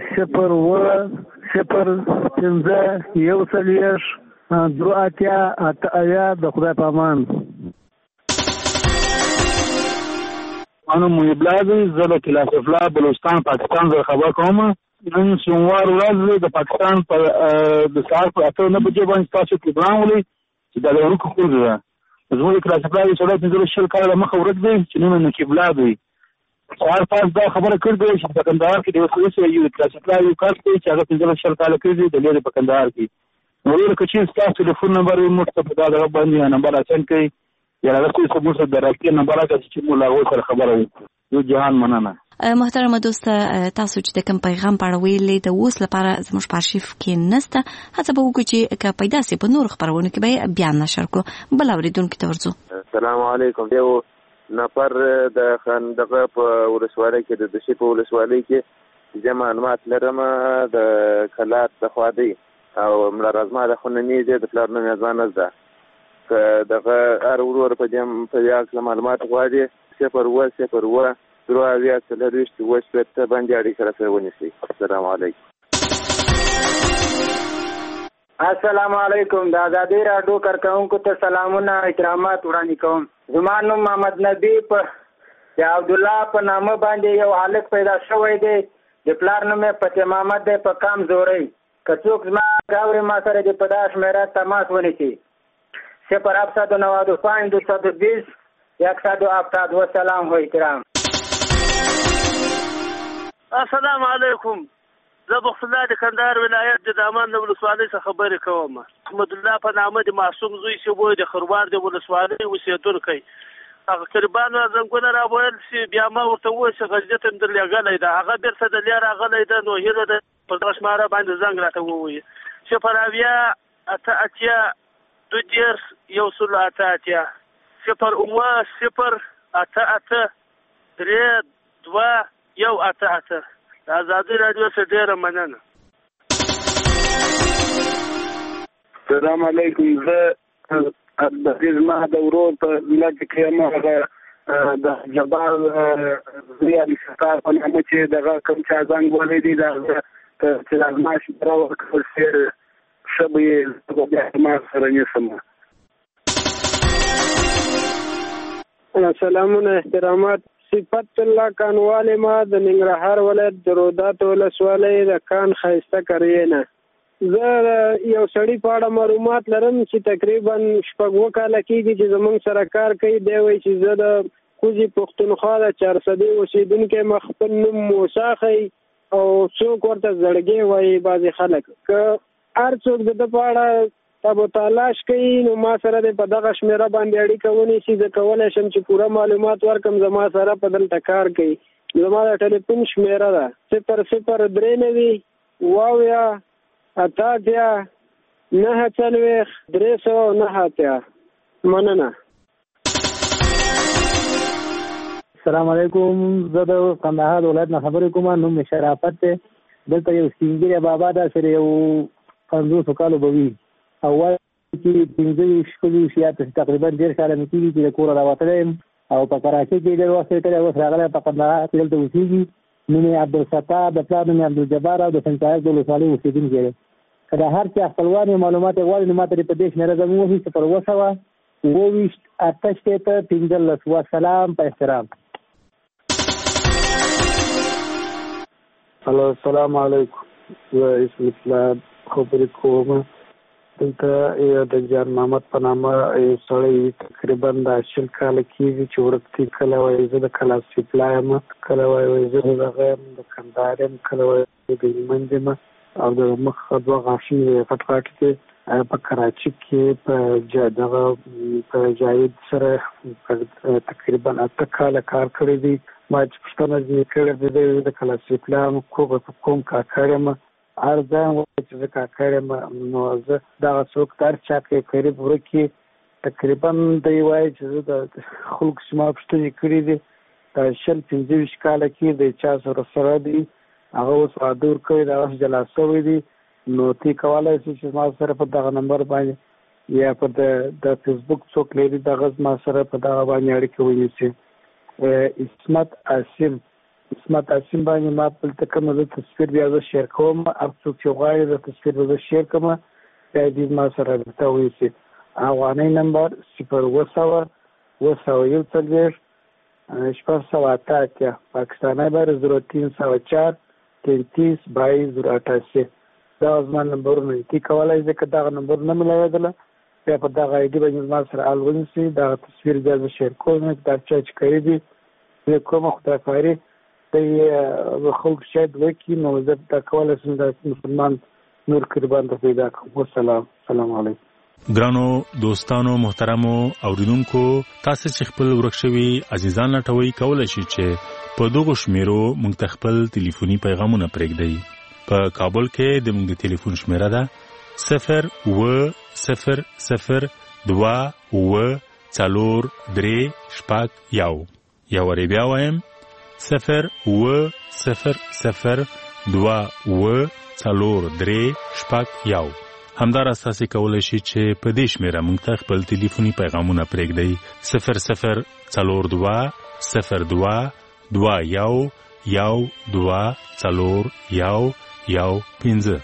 0-0-15-2 د خدای په امان. انا محب الله دی، زه د کلاس افلا بلوچستان پاکستان زه خبر کوم. نن سوموار ورځ د پاکستان په د سهار په 8:09 بجې باندې تاسو پروګرام ولې چې د ورکو خور ده زموږ کلاس افلا د سړک د شل کال مخه ورځ دی چې نن محب الله دی سهار پاس دا خبره کړې چې په کندهار کې د وسوسې یو کلاس افلا یو کس دی چې هغه د شل کال کې دی د لري په کندهار کې نو ورکه چې تاسو ټلیفون نمبر یې موږ په دا باندې نمبر اچن کوي یا راځي چې موږ د راکې نمبر راځي چې موږ لا سره خبره وکړو. جهان مننه. محترمه دوست، تاسو چې د کوم پیغام په اړه ویلې د اوس لپاره زموږ په ارشیف کې نشته، هڅه به وکړو چې که پیدا سي په نور خبرونه کې به بیان نشر کو. بل اوریدونکو ته ورځو. السلام علیکم. یو نفر د خندقه په ولسوالۍ کې د دشي په ولسوالۍ کې چې معلومات لرم د کلات د خوادي او مړه رازما د خوننی د پلار نوم ځان ده که دغه ار ورور په دې په یاد معلومات غواړي 0-0 دروازه سلریشت وشته باندې اړیکه سره ونیسي. السلام علیکم. السلام علیکم. د آزادی راډیو کارکونکو ته سلامونه احترامات وړاندې کوم. زما نوم محمد نبی په عبد الله په نامه باندې یو هلک پیدا شوی دی. د پلار نوم فتح محمد دی په کام زوري. که څوک زما غاوري ما سره د پداش میرا تماس ونیسي 0-792-220 170. والسلام و احترام. السلام علیکم. زه بخت الله د کندهار ولایت د دامان د ولسوالۍ څخه خبرې کوم. احمد الله په نامه د معصوم زوی چې وای د خروار د ولسوالۍ اوسېدونکی هغه قربانو زنګونه راوړل چې بیا ما ورته وویل چې غجرت هم درلېږلی ده. هغه بېرته د لیا راغلی ده نو هیله ده په دغه شماره باندې زنګ راته ووایي 0-0-2-0-8-8 د آزادی راډیو څخه ډېره مننه. السلام علیکم. زه د زما د ورور په لږ کې ما د جبار ریاضي ستار په نامه چې دغه کوم چا ځنګ ولې دي دا چې لازماش راو کول سیر شبي د ما سره نسم. سلامونه احترامات. صفت الله کانواله ما د ننګرهار ولایت د رودات ولسوالۍ د کان خایسته کرینا. زه یو سړی په اړه معلومات لرم چې تقریبا 6 کاله کېږي چې زمونږ سره کار کوي. دی وایي چې زه د کوزي پښتونخوا د 400 اوسېدونکي مخ خپل نوم موسی خي او څوک ورته زړګي وایي بعضې خلک. که هر څوک د په اړه تابو تلاش کوي نو ما سره د په دغه شمیره باندې اړیکه ونیسي. زه کولی شم چې پوره معلومات ورکم. زما سره په دلته کار کوي. زما د ټلیفون شمیره ده 0-0-93 98-9 مننه. السلام علیکم. زه د کندهار ولایت نه خبرې کوم. نوم مې شرافت دی. دلته یو سپینګیری بابا ده سره یو 50 کالو به وي او وایي چې 15 شپږ یا تقریبا 1.5 کاله مې کېږي چې د کوره راوتلی یم او په کراچۍ کې ډېر وخت کړی. اوس راغلی په کندهار کې دلته اوسېږي. نوم یې عبدالستار، د پلار نوم یې عبدالجبار او د سنچایق د ولسوالۍ اوسېدونکی دی. که د هر چا خپلوان یې معلومات یې غواړي نو ما ته یې په دې شمېره زموږ ووهي 0-2-28-15. والسلام په احترام. هلو السلام علیکم. زه اسم اسلام خبرې کوم. دلته یو د جان محمد په نامه یو سړی تقریبا د 10 کاله کېږي چې ورکتي. کله وایي زه د کلاس سپلا یم، کله وایي زه دغه یم د کندهار یم، کله وایي د هلمند یم او د مخ 2 غاښونه یې پټ کې په کراچۍ کې په جاوید سره تقریبا 8 کاله کار کړی دی. ما چې پوښتنه ځینې کړې ده د کلاس سپلا کوم کاکړ یم. هر ځای وایي چې زه کاکړ یم نو زه دغه څوک د هر چا کې قریب ورکې تقریبا دی وایي چې زه د خلکو چې ما پوښتنې کړي دي د 15 کاله کې د چا سره دی هغه اوس واده ورکوي د اوس جلا شوی دی. نو تی کولی شي چې ما سره په دغه نمبر باندې یا په د فیسبوک څوک لري دغه ما سره په دغه باندې اړیکه ونیسي. اسمت عاصم باندې ما په کومه د تصویر بیا زه شیر کوم، هر څوک چې غواړي د تصویر به زه شیر کوم بیا دې ما سره رابطه ونیسي. افغاني نمبر 08014 پاکستانی بر 0304 33 22 088 دا زما نمبرونه دي. کولای شئ که دغه نمبر نه ملایدله بیا په دغه آی ډي باندې ما سره حال ونیسي، دغه تصویر بیا زه شیر کوم. دا چې کړی دي زه کومه خدایخواري د خلکو شاید وکړي نو زه دا کولی شم د مسلمان نور قربان ته پیدا کړم. السلام علیکم. ګرانو دوستانو محترمو اوریدونکو، تاسو چې خپل ورک شوي عزیزان لټوي کولای شئ چې په دغه شمیرو موږ ته خپل ټلیفوني پیغامونه پرېږدئ. په کابل کې د موږ د ټلیفون شمیره ده 0800243 یا وری بیا وایم 0800243 همدار اساسي کولای شي چې په دې شمیره موږ ته خپل ټلیفوني پیغامونه پرېږدئ 00222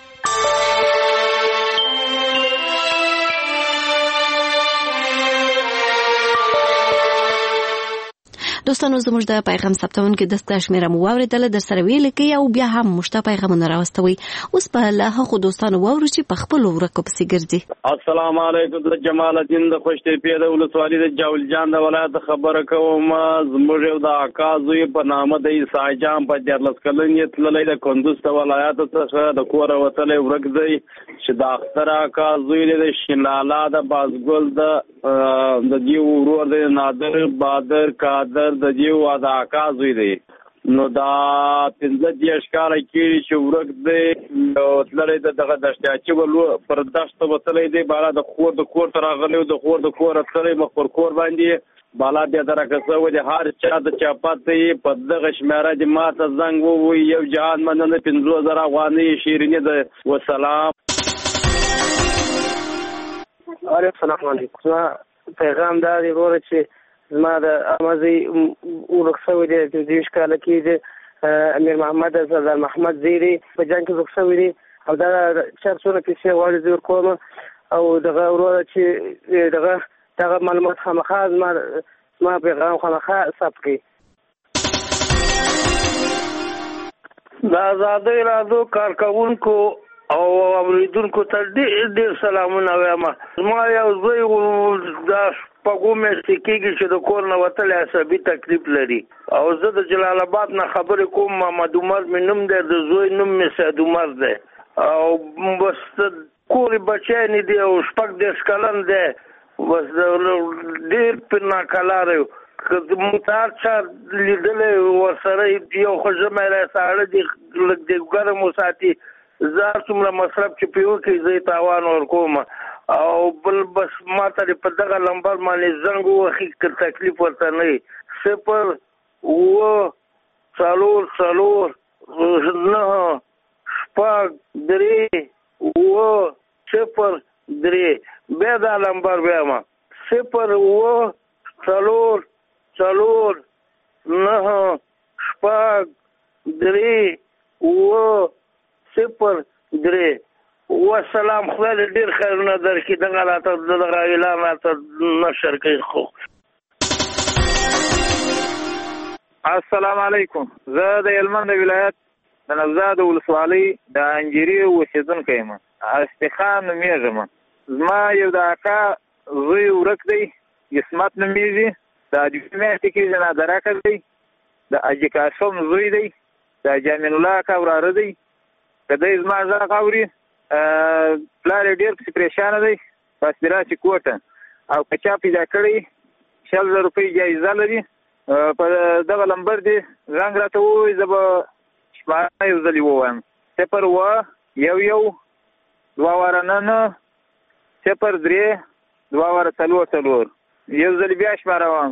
دوستانو زموږ د پیغام ثبتونکو دستګاه شمیره مو واوریدله، در سره ویل کې او بیا هم مشته پیغامونه راوستوي. اوس په له هغو دوستانو واورو چې په خپل ورکو پسې ګرځي. السلام علیکم، د جمال الدین د خوشتېپې د ولسوالۍ د جاول جان د ولایت خبره کوم. زموږ یو د اکا زوی په نامه د عیسی جان په 14 کلن یې تللی د کندوز د ولایت څخه د کوره وتلی ورک دی چې د اختر اکا زوی د شینالا د بازګل د دیو ورور د نادر بادر قادر د دیو د اکا زوی دی. نو دا 15 کاله کېږي چې ورک دی تللی دغه دشتیاچي پر دشت وتلی دی. بالا د خور ته راغلی د خور تللی مخ پر کور باندې بالا بیا درکه شوی دی. هر چا د چاپاتې په دغه شمیره دې ما ته زنګ ووایي. یو جهان مننه 50,000 افغانۍ شیریني ده. وسلام. السلام علیکم. پیغام دا دی وروره چې زما د امازي ورک شوی دی 20 کاله کې دی امیر محمد سردار محمد زیری په جنګ کې ورک شوی دی او دا چرڅونه پیسې غواړي زه ورکوم او دغه وروره چې دغه معلومات خامخا زما پیغام خامخا ثبت کړي. د آزادۍ راډیو کارکوونکو او اوریدونکو ته ډېر سلامونه وایم. زما یو زوی د شپږو میاشتې کېږي چې د کور نه وتلی عصبي تکلیف لري او زه د جلال آباد نه خبرې کوم. محمد عمر مې نوم دی، د زوی نوم مې سید عمر دی او بس کور بچی نه دی او 14 کلن دی. بس ډېر پرې ناکلاره یو که موږ هر چا لیدلی ورسره یو خو ژمی دی ساړه دی لږ د ګرم وساتي. زه هر څومره مصرف چې پرې وکړي زه یې تاوان ورکوم او بل بس ما ته په دغه لمبر باندې زنګ ووهي که تکلیف ورته نه وي 0-4-9-6-3 بیا دا لمبر بیا ما 0-4-9-6-3 والسلام. خدای دې ډېر خیرونه درکړي. دغه راته دغه اعلان راته نشر کوي. خو السلام علیکم. زه د هلمند ولایت د نوزاد ولسوالۍ د انجیري اوسېدونکی یم. استخان نومېږم. زما یو د اکا زوی ورک دی، اسمت نومېږي. د دوی میاشتې کېږي نادرکه دی. د حاجي قاسم زوی دی. د جمیل الله اکا وراره دی. که دی زما غږ اوري پلار یې ډېر پسې پریشانه دی بس دې راشي کوټه او که چا پیدا کړی 100,000 روپۍ جایزه لري. په دغه لمبر دې زنګ راته ووایي زه به شماره یو ځلې ووایم 0-1-2-9-0-3-2-4 یو ځلې بیا شماره وایم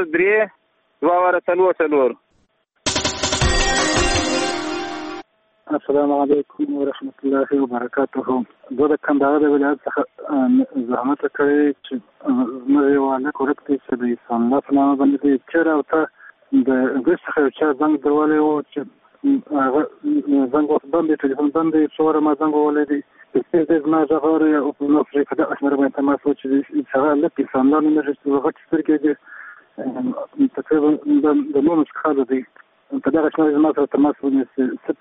0-1-2-9-0-3-2-4 السلام علیکم ورحمت الله وبرکاته. زه د کندهار د ولایت څخه زحمت کړی چې زموږ یو هلک ورک دی چې د اسلام الله په نامه باندې دی چېرې او ته د انګلیس څخه یو چا زنګ دروالی و چې هغه زنګ اوس بند دی، ټلیفون بند دی، څو واره ما زنګ وولی دی چې زما غږ اوري او په دغه شمېره باندې تماس و چې هغه هلک اسلام الله نومېږي چې غټې سترګې دي تقریبا د 19 کاله دی. په دغه شمېره زما سره تماس ونیسي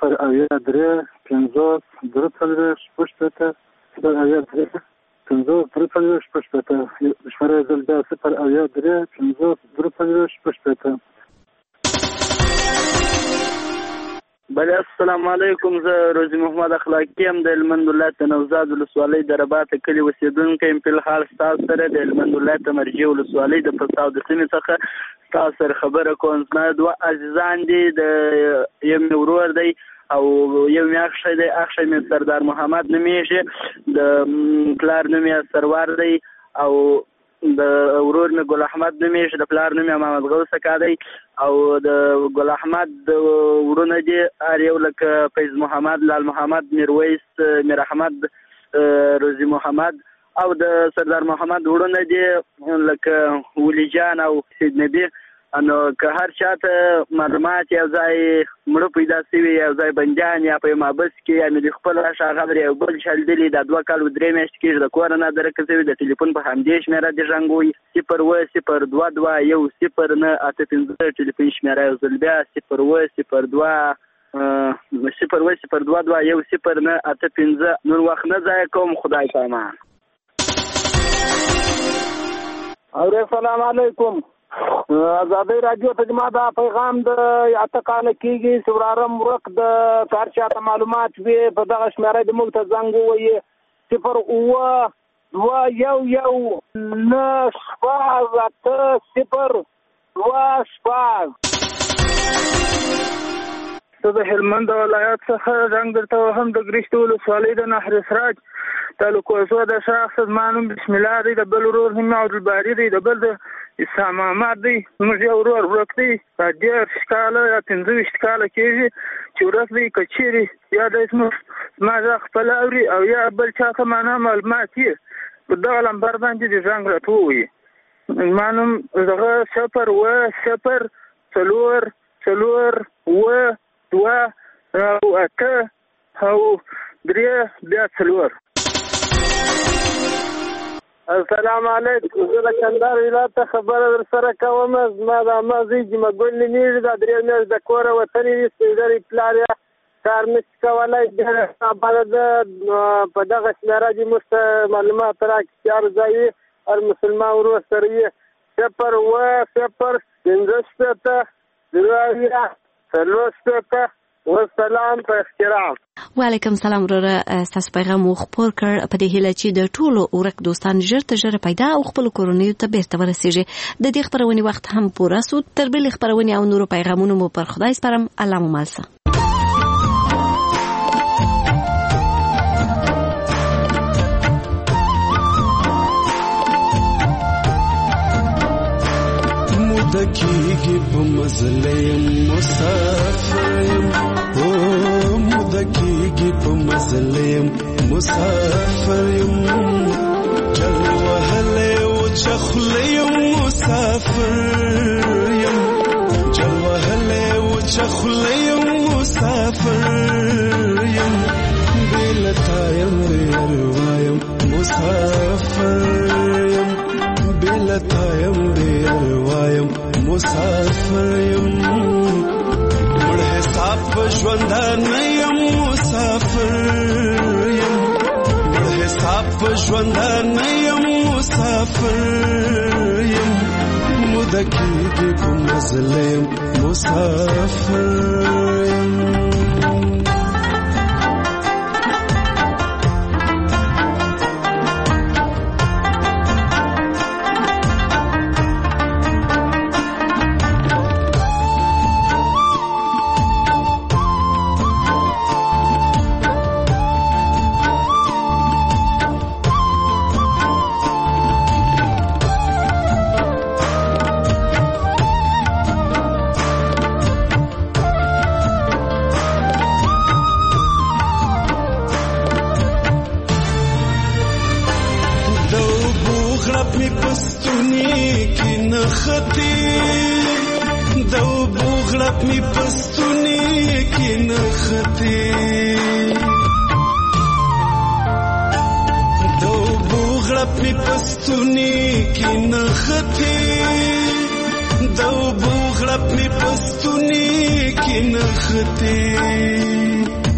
083-503-6 شمېره زل بیا 083-503-6. بله السلام علیکم. زه روزي محمد اخلاقی یم د هلمند ولایت د نوزاد ولسوالۍ د رباط کلي اوسېدونکی یم. فلحال ستاسو سره د هلمند ولایت د مرجع ولسوالۍ د فساد د سیمې څخه ستاسو سره خبره کوم. زما دوه عزیزان دي، د یو مې ورور دی او یو مې اخښی دی. اخښی مې سردار محمد نومېږي، د پلار نوم یې سرور دی او د ورور مې ګل احمد نومېږي، د پلار نوم یې محمد غوث اکا دی او د ګل احمد ورونه دي هر یو لکه فیض محمد، لال محمد، میرویس، میر احمد، روزي محمد او د سردار محمد ورونه دي لکه ولی جان او سید نبی. نو که هر چاته معلومات یو ځای مړه پیدا شوي، یو ځای بندیان یا په محبس کې یا مې د خپل شاغبر یو بل چلدلي د 2 کال و 3 میاشتې کېږي د کور نه درکه شوي، د ټلیفون په همدې شمېره د ژغنګوي 02022109815 ټلیفون شمېره یو ځل بیا 02022109815. نور وخت نه ضایع کوم. خدای په امان. السلام علیکم. آزادی رادیو ته زما دا پیغام د اته کاله کېږي چې وراره ورک د کار چاته معلومات وي په دغه شمېره د موږ ته زنګ ووایي 0221098 زه د هلمند ولایت څخه زنګ درته وهم د ګرشت ولسوالۍ د نهر سراج تعلق وسو د شخص زما نوم بسم الله دی، د بل ورور هم عبدالباري دی، د بل د اسلام احمد دی. زموږ یو ورور ورک دی، 10 کاله یا 15 کاله کېږي چې ورک دی. که چېرې یا د زما غږ خپل اوري او یا بل چا ته معنا معلومات یې په دغه لمبر باندې د زنګ راته ووایي. زما نوم دغه 004-4 السلام علیکم. زه د کندهار ولایت ته خبره در سره کوم. زما د عمه زوی جمعه ګل نومېږي، دا 3 میاشتې د کوره وتلی وي، سپېدرې پلار یې کار نشي کولی. ډېر خبره ده په دغه شمېره دې موږ ته معلومات راکړي چې هر ځای وي هر مسلمان ورور سره وي 02004 والسلام په احترام. وعلیکم سلام وروره. ستاسو پیغام مو خپور کړ په دې هیله چې د ټولو ورک دوستان ژر تر ژره پیدا او خپل کورنیو ته بیرته ورسیږي. د دې خبرونې وخت هم پوره سو. تر بلې خبرونې او نورو پیغامونو مو پر خدای سپارم. الله مو مل شه. مدکیږي په مزلیم مسافریم، او مدکیږي په مزلیم مسافریم، چل وهلې او چخلیم مسافریم، چل وهلې او چخلیم مسافریم، بلتایم ریروایم مسافریم، بلتایم ریروایم مسافریم، مړ حساب ژوندان یم مسافریم، مړ حساب ژوندان یم مسافریم، مدکیږي په مزلیم مسافریم. نختی دو بوغلط می پستونی کی نختی دو بوغلط می پستونی کی نختی دو بوغلط می پستونی کی نختی